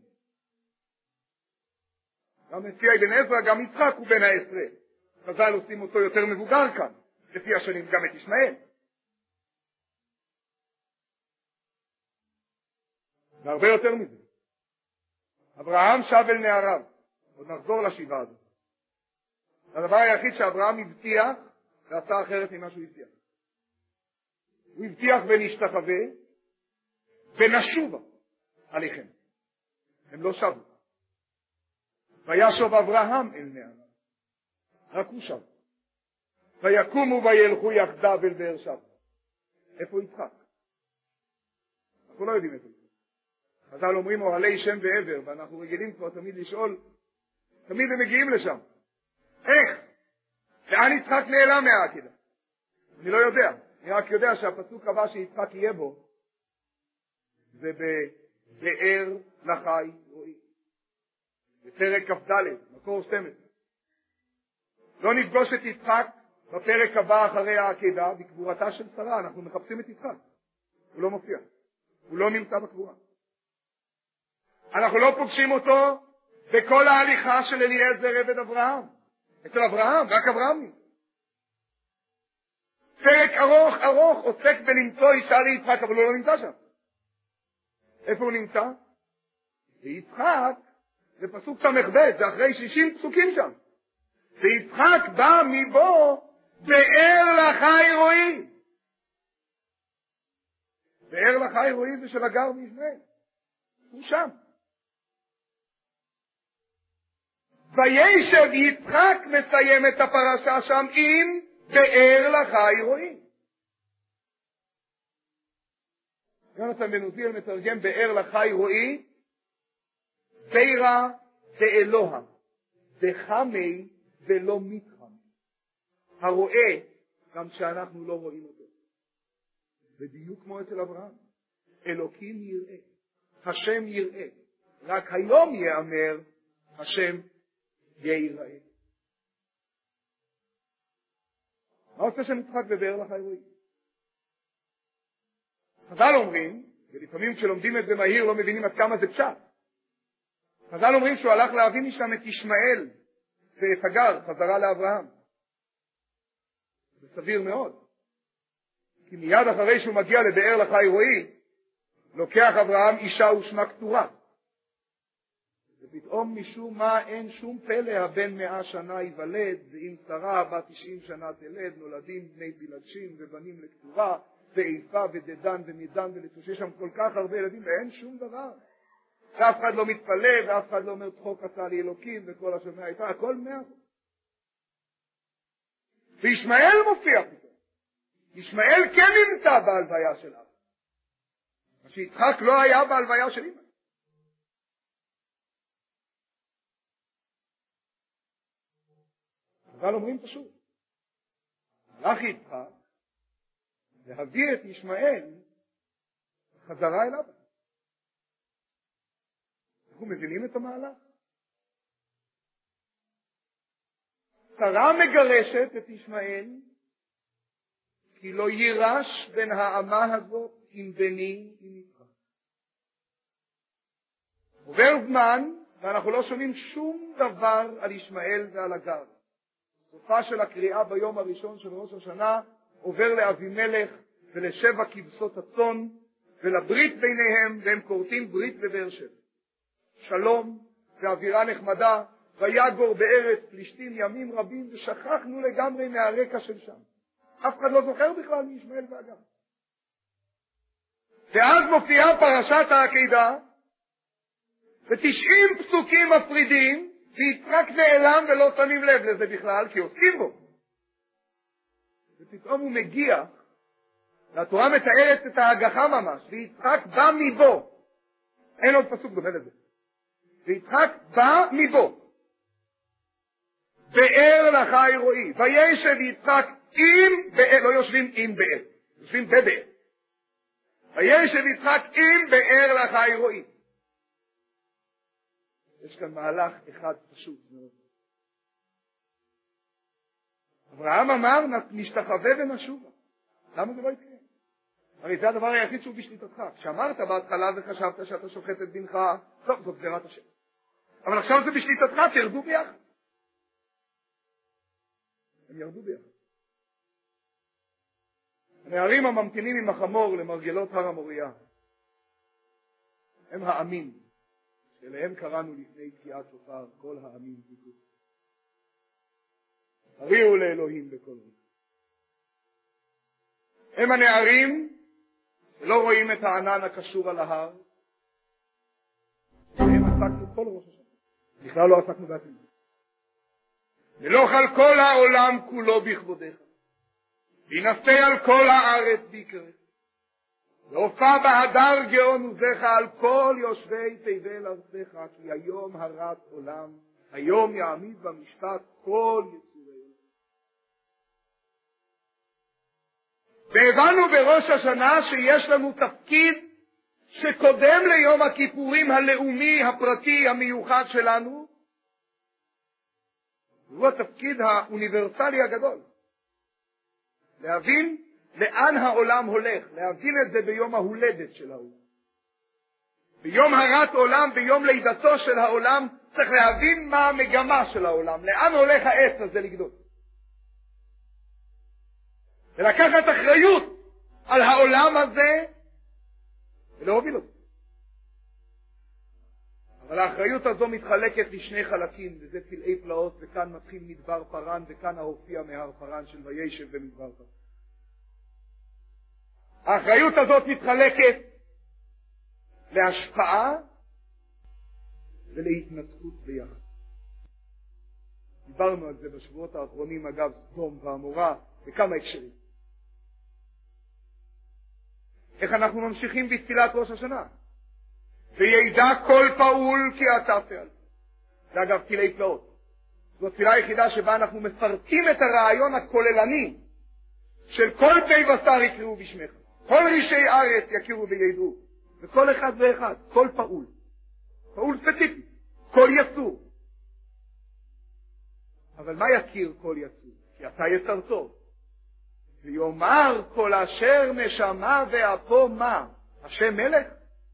גם לפי אבן עזרא, גם יצחק הוא בן 10. חז"ל עושים אותו יותר מבוגר כאן. לפי השנים גם את ישמעאל. והרבה יותר מזה. אברהם שב אל נעריו. עוד נחזור לשבעה הזאת. הדבר היחיד שאברהם הבטיח, ועשה אחרת ממה שהוא הבטיח. הוא הבטיח ונשתחווה, ונשובה עליכם. הם לא שבו. וישוב אברהם אל נעריו. רק הוא שב. ויקומו וילכו יחדיו אל באר שבע. איפה יצחק? אנחנו לא יודעים איפה יצחק. חז"ל אומרים אוהלי שם ועבר, ואנחנו רגילים כבר תמיד לשאול, תמיד הם מגיעים לשם. איך? לאן יצחק נעלם מהעקידה? אני לא יודע. אני רק יודע שהפסוק הבא שיצחק יהיה בו, זה בבאר לחי רואי. בפרק כ"ד, מקור 12. לא נפגוש את יצחק בפרק הבא אחרי העקידה, בקבורתה של שרה. אנחנו מחפשים את יצחק. הוא לא מופיע. הוא לא נמצא בקבורה. אנחנו לא פוגשים אותו בכל ההליכה של אליעזר עבד אברהם. אצל אברהם, רק אברהם. פרק ארוך עוסק בלמצוא אישה ליצחק, אבל הוא לא נמצא שם. איפה הוא נמצא? ויצחק, זה פסוק ס"ב, זה אחרי 60 פסוקים שם. ויצחק בא מבו באר לחי רועי. באר לחי רועי זה של הגר וישמעאל. הוא שם. וישב יצחק מסיים את הפרשה שם עם באר לחי רועי. יונתן בן עוזיאל מתרגם באר לחי רועי, בירה דאלוה, דחמי ולא מתחם. הרואה גם כשאנחנו לא רואים אותו. בדיוק כמו אצל אברהם. אלוקים יראה, השם יראה. רק היום יאמר, השם ייראה. מה עושה שם יצחק בבאר לחי רועי? חז"ל אומרים, ולפעמים כשלומדים את זה מהיר לא מבינים עד כמה זה פשט. חז"ל אומרים שהוא הלך להביא משם את ישמעאל ואת הגר חזרה לאברהם. זה סביר מאוד. כי מיד אחרי שהוא מגיע לבאר לחי רועי, לוקח אברהם אישה ושמה קטורה. ופתאום משום מה אין שום פלא הבן 100 שנה ייוולד, ואם שרה בת 90 שנה תלד, נולדים בני בלדשים ובנים לקטורה, ואיפה ודדן ומדן ולתוש, יש שם כל כך הרבה ילדים, ואין שום דבר. ואף אחד לא מתפלא, ואף אחד לא אומר צחוק עשה לי אלוקים, וכל השומע איתה, הכל 100%. וישמעאל מופיע פתאום. ישמעאל כן נמצא בהלוויה של אבא. מה שיצחק לא היה בהלוויה של אמא. אבל אומרים פשוט. הלך יצחק להביא את ישמעאל חזרה אל אבא. אנחנו מבינים את המהלך? שרה מגרשת את ישמעאל כי לא יירש בין האמה הזאת עם בני עם יצחק. עובר זמן ואנחנו לא שומעים שום דבר על ישמעאל ועל הגר. סופה של הקריאה ביום הראשון של ראש השנה עובר לאבימלך ולשבע כבשות הצאן ולברית ביניהם, והם כורתים ברית בבאר שבע. שלום ואווירה נחמדה, ויגור בארץ פלישתים ימים רבים, ושכחנו לגמרי מהרקע של שם. אף אחד לא זוכר בכלל מישמעאל והגר. ואז מופיעה פרשת העקדה, ו90 פסוקים מפרידים, ויצחק נעלם ולא שמים לב לזה בכלל, כי עושים בו. ופתאום הוא מגיע, והתורה מתארת את ההגחה ממש, ויצחק בא מבו. אין עוד פסוק דומה לזה. ויצחק בא מבו. באר לחי רועי. וישב יצחק עם באר, לא יושבים עם באר, יושבים בבאר. וישב יצחק עם באר לחי רועי. יש כאן מהלך אחד פשוט מאוד. אברהם אמר, נשתחווה ונשובה. למה זה לא יקרה? הרי זה הדבר היחיד שהוא בשליטתך. כשאמרת בהתחלה וחשבת שאתה שוחט את בנך, טוב, זאת גזירת השם. אבל עכשיו זה בשליטתך, תרדו ביחד. הם ירדו ביחד. הנערים הממתינים עם החמור למרגלות הר המוריה, הם העמים, שאליהם קראנו לפני תקיעת שופר, כל העמים תיקו. הריעו לאלוהים בכל רגע. הם הנערים שלא רואים את הענן הקשור על ההר, והם עסקנו כל ראש השנה. בכלל לא עסקנו בעצמנו. ולוך על כל העולם כולו בכבודך, וינשא על כל הארץ ביקרך, והופע בהדר גאון עוזך על כל יושבי תבל ארצך, כי היום הרת עולם, היום יעמיד במשפט כל יצורי. והבנו בראש השנה שיש לנו תפקיד שקודם ליום הכיפורים הלאומי, הפרטי, המיוחד שלנו, הוא התפקיד האוניברסלי הגדול. להבין לאן העולם הולך, להבין את זה ביום ההולדת של העולם. ביום הרת עולם, ביום לידתו של העולם, צריך להבין מה המגמה של העולם, לאן הולך העץ הזה לגדול. ולקחת אחריות על העולם הזה ולהוביל אותו. אבל האחריות הזו מתחלקת לשני חלקים, וזה פלאי פלאות, וכאן מתחיל מדבר פרן, וכאן ההופיע מהר פרן של וישב במדבר פרן. האחריות הזאת מתחלקת להשפעה ולהתנתקות ביחד. דיברנו על זה בשבועות האחרונים, אגב, סדום ועמורה, בכמה הקשרים. איך אנחנו ממשיכים בתפילת ראש השנה? וידע כל פעול כי אתה פעל. זה אגב פלאי פלאות. זו התפילה היחידה שבה אנחנו מפרטים את הרעיון הכוללני של כל פי בשר יקראו בשמך. כל ראשי ארץ יכירו וידעו. וכל אחד ואחד, כל פעול. פעול ספציפי. כל יצור. אבל מה יכיר כל יצור? כי אתה יצר טוב. ויאמר כל אשר נשמה ואפו מה? השם מלך?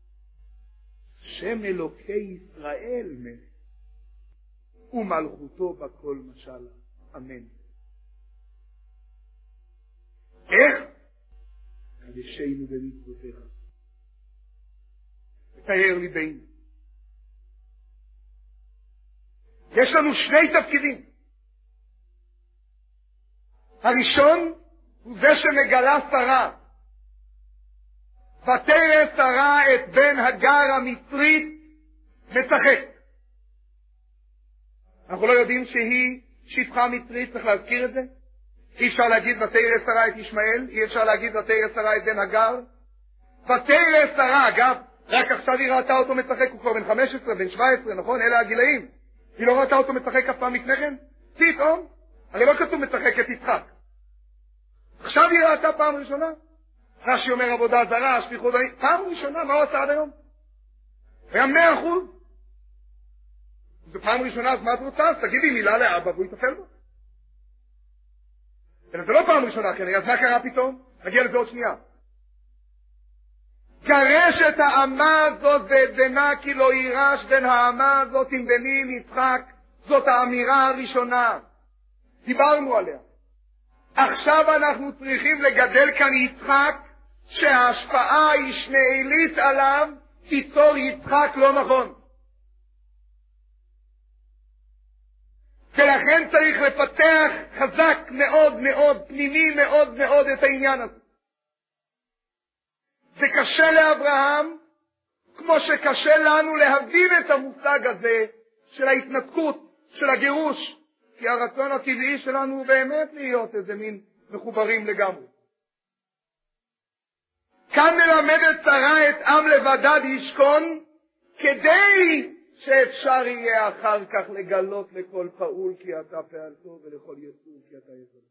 השם אלוקי ישראל מלך. ומלכותו בכל משל. אמן. איך? קדשנו במצוותיך. תאר ליבנו. יש לנו שני תפקידים. הראשון הוא זה שמגלה שרה. ותראה שרה את בן הגר המצרית משחק. אנחנו לא יודעים שהיא שפחה מצרית, צריך להזכיר את זה. אי אפשר להגיד ותראה שרה את ישמעאל, אי אפשר להגיד ותראה שרה את בן הגר. ותראה שרה, אגב, רק עכשיו היא ראתה אותו משחק, הוא כבר בן 15, בן 17, נכון? אלה הגילאים. היא לא ראתה אותו משחק אף פעם לפני כן? פתאום, הרי לא כתוב משחק את יצחק. עכשיו היא ראתה פעם ראשונה. רש"י אומר עבודה זרה, שפיכות דמים. פעם ראשונה, מה הוא עשה עד היום? היה 100%. זו פעם ראשונה, אז מה את רוצה? אז תגידי מילה לאבא והוא יטפל בו. אלא זה לא פעם ראשונה, כן, אז מה קרה פתאום? נגיע לזה עוד שנייה. גרש את האמה הזאת ועדנה כי לא יירש בין האמה הזאת עם בני עם יצחק. זאת האמירה הראשונה. דיברנו עליה. עכשיו אנחנו צריכים לגדל כאן יצחק שההשפעה הישמעאלית עליו תיצור יצחק לא נכון. ולכן צריך לפתח חזק מאוד מאוד, פנימי מאוד מאוד את העניין הזה. זה קשה לאברהם, כמו שקשה לנו להבין את המושג הזה של ההתנתקות, של הגירוש, כי הרצון הטבעי שלנו הוא באמת להיות איזה מין מחוברים לגמרי. כאן מלמדת שרה את עם לבדד ישכון, כדי שאפשר יהיה אחר כך לגלות לכל פעול כי אתה פעלתו ולכל יצור כי אתה יצור.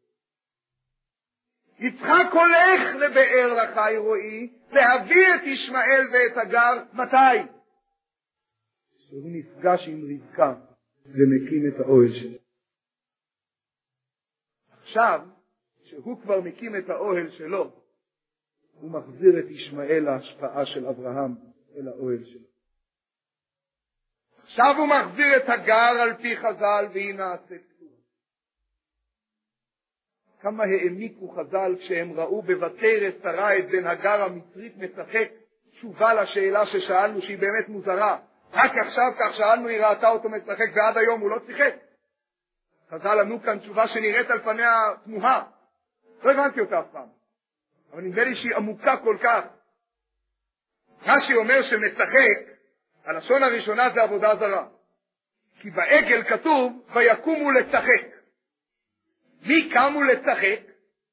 יצחק הולך לבאר לחי רועי להביא את ישמעאל ואת הגר. מתי? שהוא נפגש עם רבקה ומקים את האוהל שלו. עכשיו, שהוא כבר מקים את האוהל שלו, הוא מחזיר את ישמעאל להשפעה של אברהם אל האוהל שלו. עכשיו הוא מחזיר את הגר על פי חז"ל, והיא נעשית כתובה. כמה העמיקו חז"ל כשהם ראו בוותרא שרה את בן הגר המצרית משחק, תשובה לשאלה ששאלנו שהיא באמת מוזרה. רק עכשיו כך שאלנו היא ראתה אותו משחק ועד היום הוא לא שיחק. חז"ל ענו כאן תשובה שנראית על פניה תמוהה. לא הבנתי אותה אף פעם. אבל נדמה לי שהיא עמוקה כל כך. רש"י אומר שמשחק, הלשון הראשונה זה עבודה זרה. כי בעגל כתוב, ויקומו לשחק. מי קמו לשחק?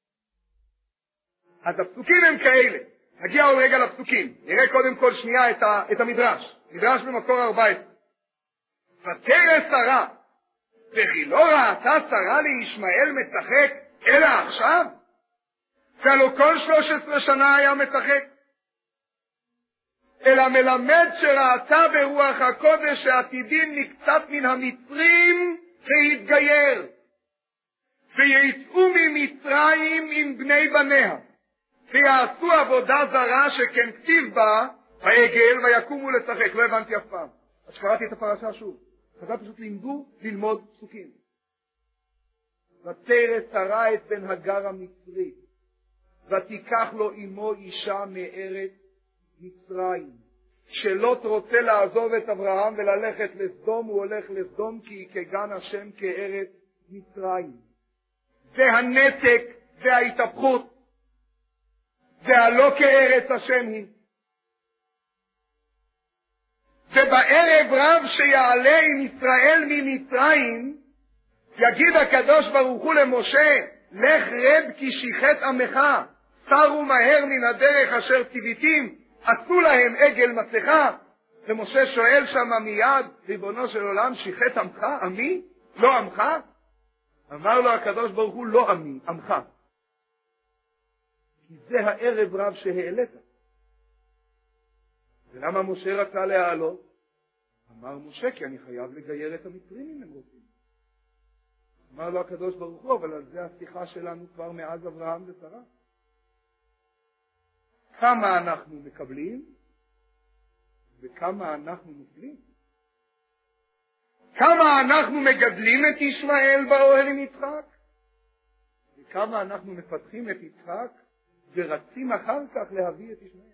אז הפסוקים הם כאלה. נגיע עוד רגע לפסוקים. נראה קודם כל שנייה את המדרש. מדרש במקור 14. ותראה שרה, וכי לא ראתה שרה לישמעאל משחק, אלא עכשיו? והלא כל 13 שנה היה משחק. אלא מלמד שראתה ברוח הקודש שעתידים מקצת מן המצרים להתגייר, ויצאו ממצרים עם בני בניה, ויעשו עבודה זרה שכן כתיב בה, העגל ויקומו לשחק. לא הבנתי אף פעם. אז קראתי את הפרשה שוב. חז"ל פשוט לימדו ללמוד פסוקים. ותרא שרה את בן הגר המצרי, ותיקח לו עמו אישה מארץ מצרים. שלוט רוצה לעזוב את אברהם וללכת לסדום, הוא הולך לסדום כי כגן השם כארץ מצרים. זה הנתק, זה ההתהפכות, זה הלא כארץ השם היא. ובערב רב שיעלה עם ישראל ממצרים, יגיד הקדוש ברוך הוא למשה, לך רד כי שיחת עמך, סרו מהר מן הדרך אשר ציוויתים, עשו להם עגל מסכה. ומשה שואל שם מיד, ריבונו של עולם, שיחת עמך, עמי? לא עמך? אמר לו הקדוש ברוך הוא, לא עמי, עמך. כי זה הערב רב שהעלית. ולמה משה רצה להעלות? אמר משה, כי אני חייב לגייר את המצרים אם הם רוצים. אמר לו הקדוש ברוך הוא, אבל על זה השיחה שלנו כבר מאז אברהם ושרה. כמה אנחנו מקבלים וכמה אנחנו נופלים. כמה אנחנו מגדלים את ישמעאל באוהל עם יצחק, וכמה אנחנו מפתחים את יצחק ורצים אחר כך להביא את ישמעאל.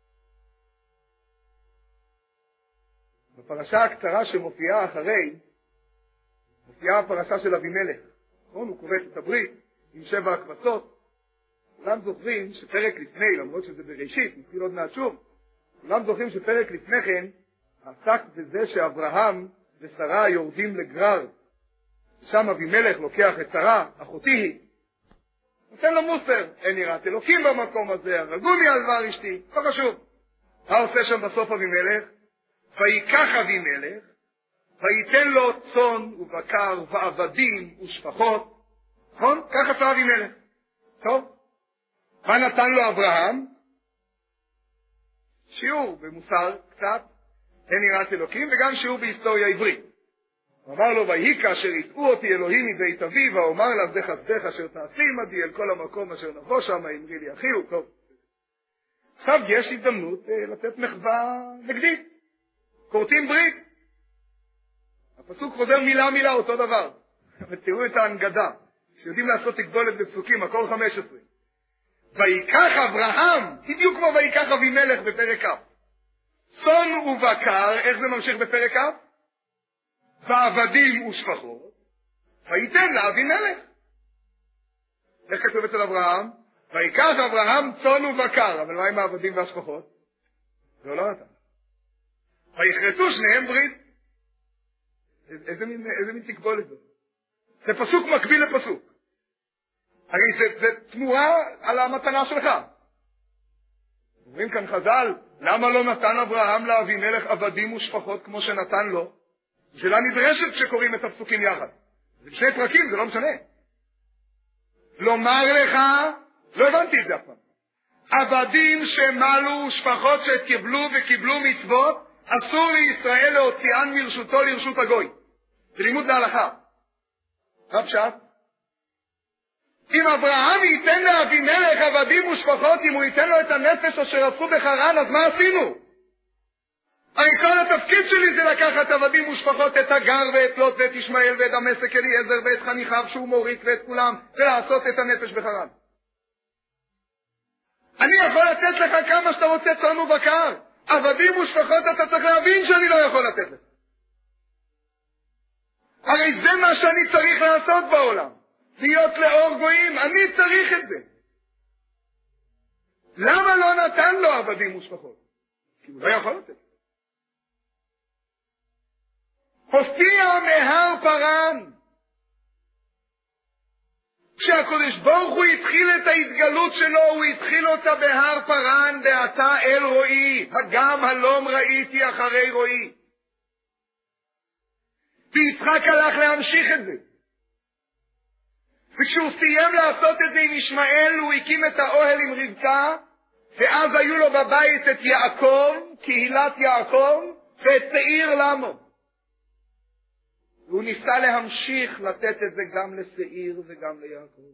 בפרשה הקצרה שמופיעה אחרי, מופיעה הפרשה של אבימלך. נכון? הוא קורא את הברית עם 7 הכבשות. כולם זוכרים שפרק לפני, למרות שזה בראשית, נתחיל עוד מעט שוב, כולם זוכרים שפרק לפני כן עסק בזה שאברהם ושרה יורדים לגרר. שם אבימלך לוקח את שרה, אחותי היא, נותן לו מוסר, אין יראת אלוקים במקום הזה, הרגוני על דבר אשתי, לא חשוב. מה עושה שם בסוף אבימלך? ויקח אבימלך, וייתן לו צאן ובקר ועבדים ושפחות. נכון? כך עשה אבימלך. טוב. מה נתן לו אברהם? שיעור במוסר קצת, אין יראת אלוקים, וגם שיעור בהיסטוריה עברית. הוא אמר לו, ויהי כאשר יטעו אותי אלוהים מבית אבי, ואומר לה, זה חסדך אשר תעשי עמדי אל כל המקום אשר נבוא שם, אמרי לי אחיו. טוב. עכשיו יש הזדמנות לתת מחווה נגדית. כורתים ברית. הפסוק חוזר מילה מילה אותו דבר. ותראו את ההנגדה, שיודעים לעשות תקבולת בפסוקים, מקור 15. ויקח אברהם, בדיוק כמו ויקח אבימלך בפרק כ'. צאן ובקר, איך זה ממשיך בפרק כ'? ועבדים ושפחות, וייתן לאבימלך. איך כתוב אצל אברהם? ויקח אברהם צאן ובקר, אבל מה עם העבדים והשפחות? זה לא נתן. ויכרתו שניהם ברית. איזה מין תקבולת זאת? זה פסוק מקביל לפסוק. הרי זה תמורה על המתנה שלך. אומרים כאן חז"ל, למה לא נתן אברהם לאבימלך עבדים ושפחות כמו שנתן לו? שאלה נדרשת כשקוראים את הפסוקים יחד. זה 2 פרקים, זה לא משנה. לומר לך, לא הבנתי את זה אף פעם. עבדים שמלו ושפחות שקיבלו וקיבלו מצוות, אסור לישראל להוציאן מרשותו לרשות הגוי. זה לימוד להלכה. רב שעת. אם אברהם ייתן לאבימלך עבדים ושפחות, אם הוא ייתן לו את הנפש אשר עשו בחרן, אז מה עשינו? הרי כל התפקיד שלי זה לקחת עבדים ושפחות, את הגר ואת לוט ואת ישמעאל ואת דמשק אליעזר ואת חניכיו שהוא מוריק ואת כולם, ולעשות את הנפש בחרן. אני יכול לתת לך כמה שאתה רוצה צאן ובקר. עבדים ושפחות אתה צריך להבין שאני לא יכול לתת לך. הרי זה מה שאני צריך לעשות בעולם. להיות לאור גויים, אני צריך את זה. למה לא נתן לו עבדים ושפחות? כי הוא לא יכול לתת. הופיע מהר פרן. כשהקדוש ברוך הוא התחיל את ההתגלות שלו, הוא התחיל אותה בהר פרן, ואתה אל רואי, הגם הלום ראיתי אחרי רואי. ויצחק הלך להמשיך את זה. וכשהוא סיים לעשות את זה עם ישמעאל, הוא הקים את האוהל עם רבקה, ואז היו לו בבית את יעקב, קהילת יעקב, ואת שעיר למו. והוא ניסה להמשיך לתת את זה גם לשעיר וגם ליעקב.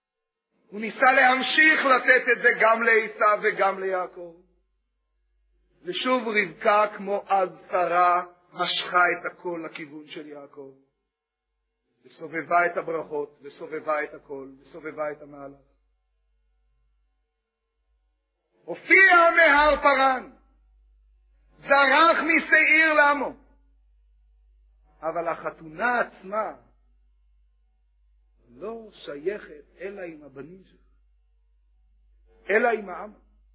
הוא ניסה להמשיך לתת את זה גם לעשיו וגם ליעקב. ושוב רבקה כמו אז שרה משכה את הכל לכיוון של יעקב, וסובבה את הברכות, וסובבה את הכל, וסובבה את המהלך. הופיע מהר פרן, זרח משעיר לעמו, אבל החתונה עצמה לא שייכת אלא עם הבנים שלך, אלא עם העם.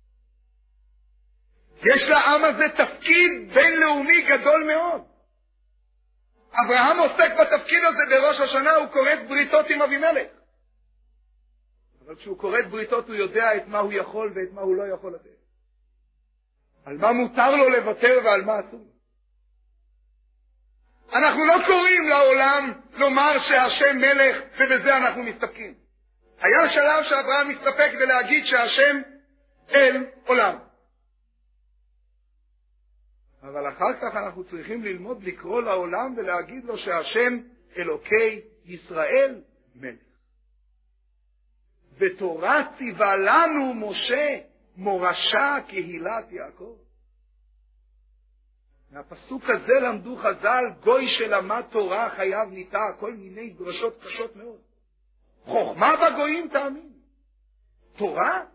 יש לעם הזה תפקיד בינלאומי גדול מאוד. אברהם עוסק בתפקיד הזה בראש השנה, הוא כורת בריתות עם אבימלך. אבל כשהוא כורת בריתות הוא יודע את מה הוא יכול ואת מה הוא לא יכול לתת. על מה מותר לו לוותר ועל מה אסור. אנחנו לא קוראים לעולם לומר שהשם מלך ובזה אנחנו מסתפקים. היה שלב שאברהם מסתפק ולהגיד שהשם אל עולם. אבל אחר כך אנחנו צריכים ללמוד לקרוא לעולם ולהגיד לו שהשם אלוקי ישראל מלך. בתורה ציווה לנו משה מורשה קהילת יעקב. מהפסוק הזה למדו חז"ל, גוי שלמד תורה חייב ניתה, כל מיני דרשות קשות מאוד. חוכמה בגויים תאמין. תורה?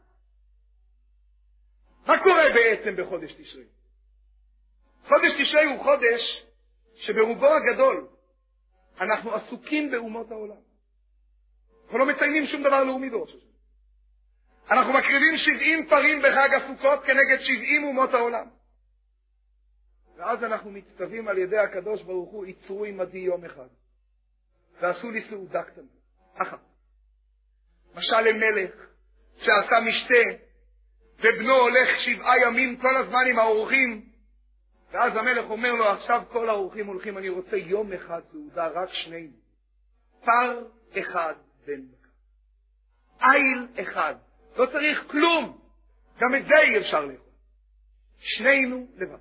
מה קורה בעצם בחודש תשרי? חודש תשרי הוא חודש שברובו הגדול אנחנו עסוקים באומות העולם. אנחנו לא מציינים שום דבר לאומי בראש השנה. אנחנו מקריבים 70 פרים בחג הסוכות כנגד 70 אומות העולם. ואז אנחנו מצטווים על ידי הקדוש ברוך הוא, יצרו עמדי יום אחד. ועשו לי סעודה קטנה. אחת. משל למלך שעשה משתה, ובנו הולך 7 ימים כל הזמן עם האורחים, ואז המלך אומר לו, עכשיו כל האורחים הולכים, אני רוצה יום אחד סעודה, רק שנינו. פר אחד בן בקר. איל אחד. לא צריך כלום. גם את זה אי אפשר לאכול. שנינו לבד.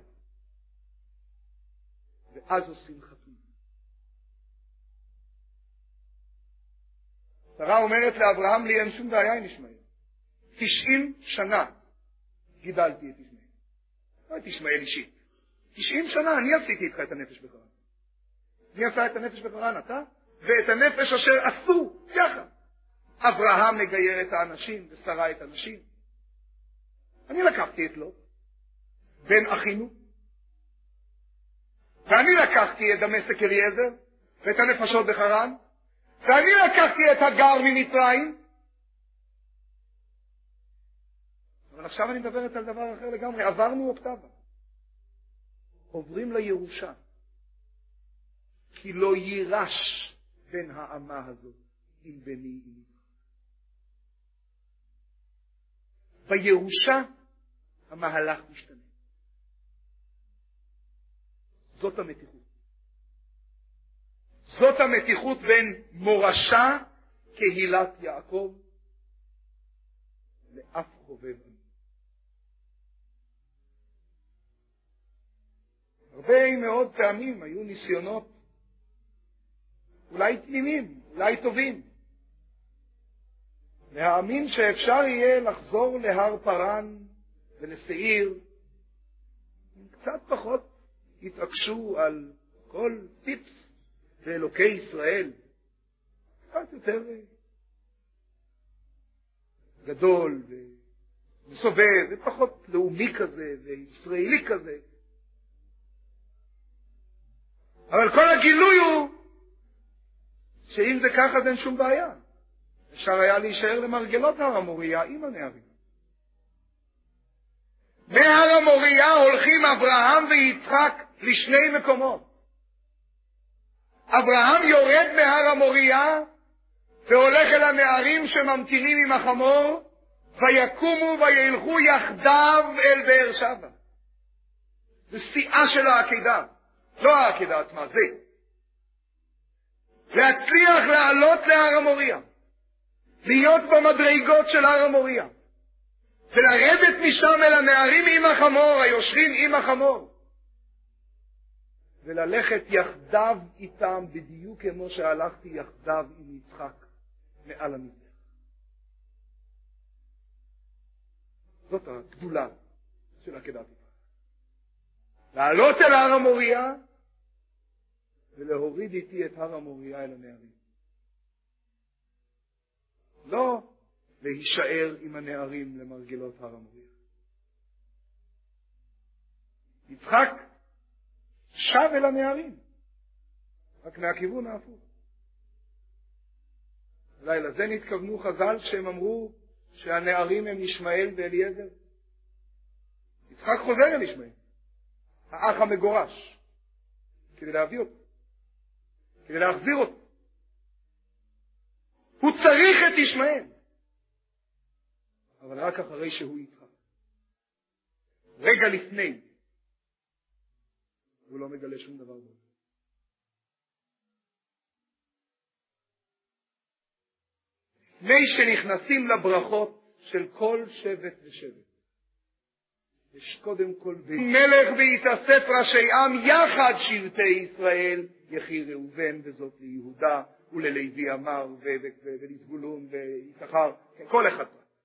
ואז עושים חתונה. שרה אומרת לאברהם, לי אין שום בעיה עם ישמעאל. 90 שנה גידלתי את ישמעאל. לא את ישמעאל אישית. 90 שנה אני עשיתי איתך את הנפש בחרן. מי עשה את הנפש בחרן? אתה? ואת הנפש אשר עשו יחד. אברהם מגייר את האנשים ושרה את הנשים. אני לקחתי את לוט, בן אחינו, ואני לקחתי את דמשק אליעזר ואת הנפשות בחרן, ואני לקחתי את הגר ממצרים. אבל עכשיו אני מדברת על דבר אחר לגמרי. עברנו אוקטבה. עוברים לירושה. כי לא יירש בין האמה הזאת עם בני עם. בירושה המהלך משתנה. זאת המתיחות. זאת המתיחות בין מורשה קהילת יעקב לאף חובב עמי. הרבה מאוד פעמים היו ניסיונות, אולי תמימים, אולי טובים, להאמין שאפשר יהיה לחזור להר פרן ולשעיר, קצת פחות התעקשו על כל טיפס ואלוקי ישראל, קצת יותר גדול ומסובב ופחות לאומי כזה וישראלי כזה. אבל כל הגילוי הוא שאם זה ככה אז אין שום בעיה. אפשר היה להישאר למרגלות הר המוריה עם הנערים. מהר המוריה הולכים אברהם ויצחק לשני מקומות. אברהם יורד מהר המוריה והולך אל הנערים שממתינים עם החמור, ויקומו וילכו יחדיו אל באר שבע. זו סטיעה של העקידה, לא העקידה עצמה, זה. להצליח לעלות להר המוריה, להיות במדרגות של הר המוריה, ולרדת משם אל הנערים עם החמור, היושבים עם החמור, וללכת יחדיו איתם בדיוק כמו שהלכתי יחדיו עם יצחק מעל המזבח. זאת הגדולה של עקדת יצחק. לעלות אל הר המוריה ולהוריד איתי את הר המוריה אל הנערים. לא להישאר עם הנערים למרגלות הר המוריה. יצחק שב אל הנערים, רק מהכיוון ההפוך. אולי לזה נתכוונו חז"ל שהם אמרו שהנערים הם ישמעאל ואליעזר. יצחק חוזר אל ישמעאל, האח המגורש, כדי להביא אותו, כדי להחזיר אותו. הוא צריך את ישמעאל, אבל רק אחרי שהוא יצחק. רגע לפני, הוא לא מגלה שום דבר בו. לפני שנכנסים לברכות של כל שבט ושבט, יש קודם כל מלך ויתאסף ראשי עם יחד שבטי ישראל, יחי ראובן וזאת ליהודה וללוי אמר ולזבולון ויששכר, כל אחד.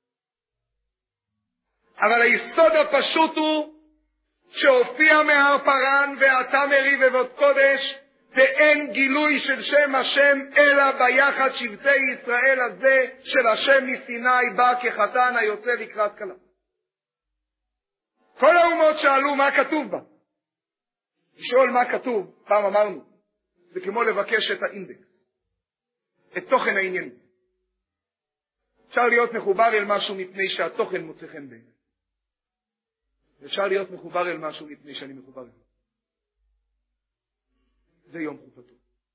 אבל היסוד הפשוט הוא שהופיע מהר פרן ואתה מריבבות קודש, ואין גילוי של שם השם אלא ביחד שבטי ישראל הזה של השם מסיני בא כחתן היוצא לקראת כלה. כל האומות שאלו מה כתוב בה. לשאול מה כתוב, פעם אמרנו, זה כמו לבקש את האינדקס, את תוכן העניין. אפשר להיות מחובר אל משהו מפני שהתוכן מוצא חן בעיניי. אפשר להיות מחובר אל משהו מפני שאני מחובר אליו. זה יום חופתו.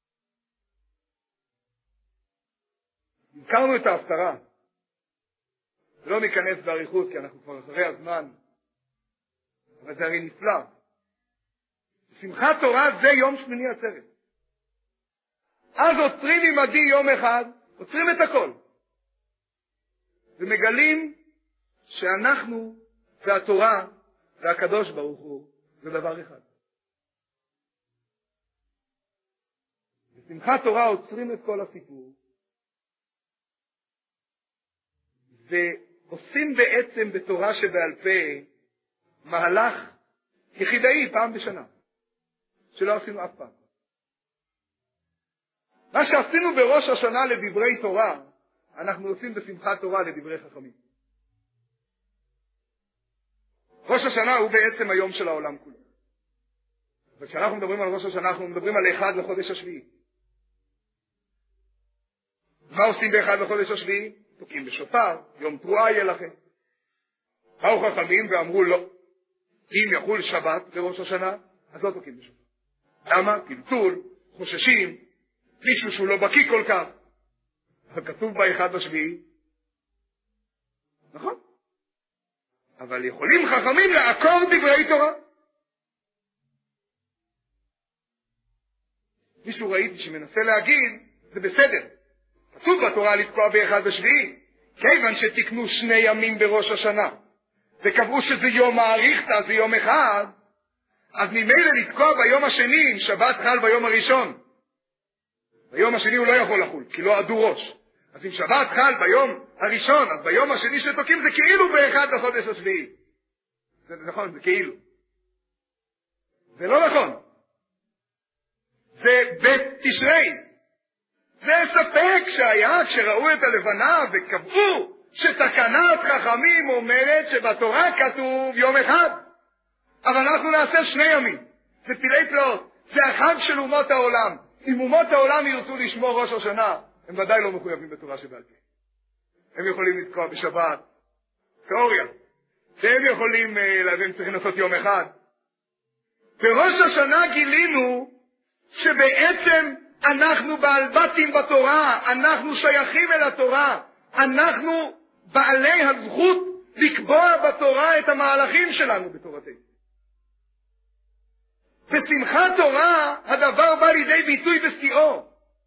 הזכרנו את ההפטרה. לא ניכנס באריכות כי אנחנו כבר אחרי הזמן, אבל זה הרי נפלא. שמחת תורה זה יום שמיני עצרת. אז עוצרים עמדי יום אחד, עוצרים את הכל, ומגלים שאנחנו והתורה והקדוש ברוך הוא זה דבר אחד. בשמחת תורה עוצרים את כל הסיפור ועושים בעצם בתורה שבעל פה מהלך יחידאי פעם בשנה שלא עשינו אף פעם. מה שעשינו בראש השנה לדברי תורה אנחנו עושים בשמחת תורה לדברי חכמים. ראש השנה הוא בעצם היום של העולם כולו. וכשאנחנו מדברים על ראש השנה אנחנו מדברים על אחד לחודש השביעי. מה עושים באחד לחודש השביעי? תוקים בשופר, יום תרועה יהיה לכם. באו חכמים ואמרו לא, אם יחול שבת בראש השנה אז לא תוקים בשופר. למה? טלטול, חוששים, מישהו שהוא לא בקיא כל כך. אבל כתוב באחד בשביעי, נכון? אבל יכולים חכמים לעקור דברי תורה. מישהו ראיתי שמנסה להגיד, זה בסדר. כתוב בתורה לתקוע באחד בשביעי, כיוון שתקנו 2 ימים בראש השנה, וקבעו שזה יום האריכתא, זה יום אחד, אז ממילא לתקוע ביום השני, אם שבת חל ביום הראשון. ביום השני הוא לא יכול לחול, כי לא עדו ראש. אז אם שבת חל ביום הראשון, אז ביום השני שתוקים זה כאילו באחד לחודש השביעי. זה נכון, זה כאילו. זה לא נכון. זה בתשרי. זה ספק שהיה כשראו את הלבנה וקבעו שתקנת חכמים אומרת שבתורה כתוב יום אחד. אבל אנחנו נעשה 2 ימים. זה פילי פלאות. זה החג של אומות העולם. אם אומות העולם ירצו לשמור ראש השנה, הם ודאי לא מחויבים בתורה שבעל פה. הם יכולים לתקוע בשבת, תיאוריה. והם יכולים, הם צריכים לעשות יום אחד. בראש השנה גילינו שבעצם אנחנו בעלבתים בתורה, אנחנו שייכים אל התורה, אנחנו בעלי הזכות לקבוע בתורה את המהלכים שלנו בתורתנו. בשמחת תורה הדבר בא לידי ביטוי בשיאו.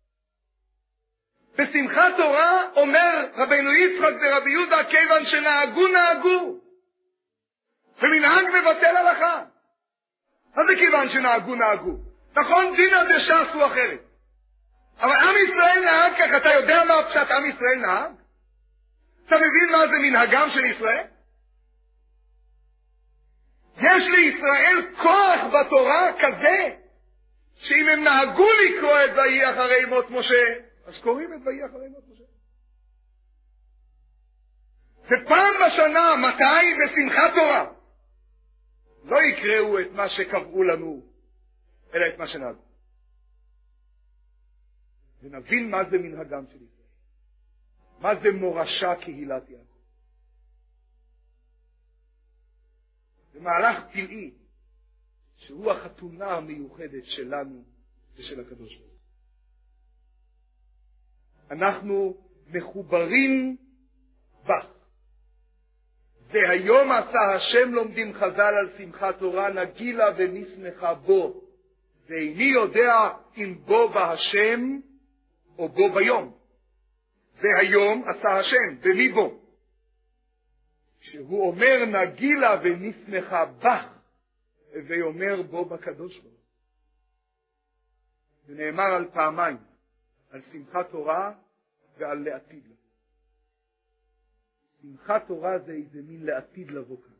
בשמחת תורה אומר רבינו יצחק ורבי יהודה, כיוון שנהגו נהגו, ומנהג מבטל הלכה. מה זה כיוון שנהגו נהגו? נכון, דינא דש"ס הוא אחרת, אבל עם ישראל נהג כך. אתה יודע מה פשט עם ישראל נהג? אתה מבין מה זה מנהגם של ישראל? יש לישראל כוח בתורה כזה, שאם הם נהגו לקרוא את ויהי אחרי מות משה, אז קוראים את ויהי אחרי מות משה. ופעם בשנה, מתי? בשמחת תורה. לא יקראו את מה שקבעו לנו, אלא את מה שנהגו. ונבין מה זה מנהגם של ישראל. מה זה מורשה קהילת יעקב. זה מהלך פלאי, שהוא החתונה המיוחדת שלנו ושל הקדוש ברוך הוא. אנחנו מחוברים בך. והיום עשה השם, לומדים חז"ל על שמחת תורה, נגילה ונשמחה בו. ואיני יודע אם בו בהשם או בו ביום. והיום עשה השם, במי בו? שהוא אומר נגילה ונשמחה בך, ואומר בו בקדוש ברוך הוא. זה נאמר על פעמיים, על שמחת תורה ועל לעתיד לבוא. שמחת תורה זה איזה מין לעתיד לבוא כאן.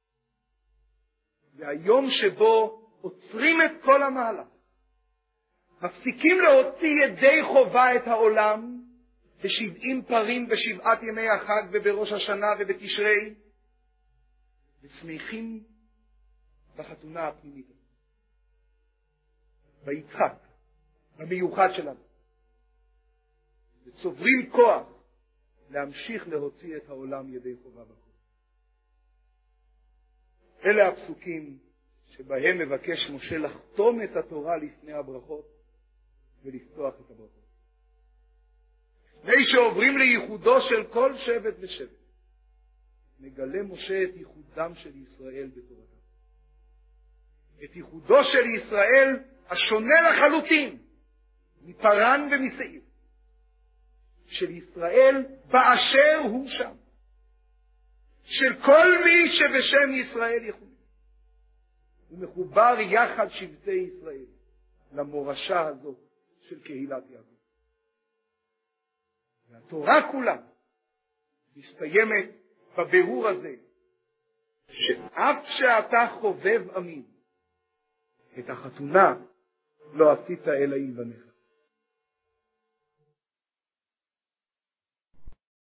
זה היום שבו עוצרים את כל המהלך. מפסיקים להוציא ידי חובה את העולם, ב70 פרים ב7 ימי החג ובראש השנה ובתשרי, ושמחים בחתונה הפנימית. ביצחק, במיוחד שלנו. וצוברים כוח להמשיך להוציא את העולם ידי חובה בכל. אלה הפסוקים שבהם מבקש משה לחתום את התורה לפני הברכות ולפתוח את הברכות. לפני שעוברים לייחודו של כל שבט ושבט, מגלה משה את ייחודם של ישראל בתורתם. את ייחודו של ישראל השונה לחלוטין מפרן ומסעיר. של ישראל באשר הוא שם. של כל מי שבשם ישראל יכולים. הוא מחובר יחד שבטי ישראל למורשה הזאת של קהילת יעקב. והתורה כולה מסתיימת בבירור הזה, שאף שאתה חובב עמים, את החתונה לא עשית אלא עם בניך.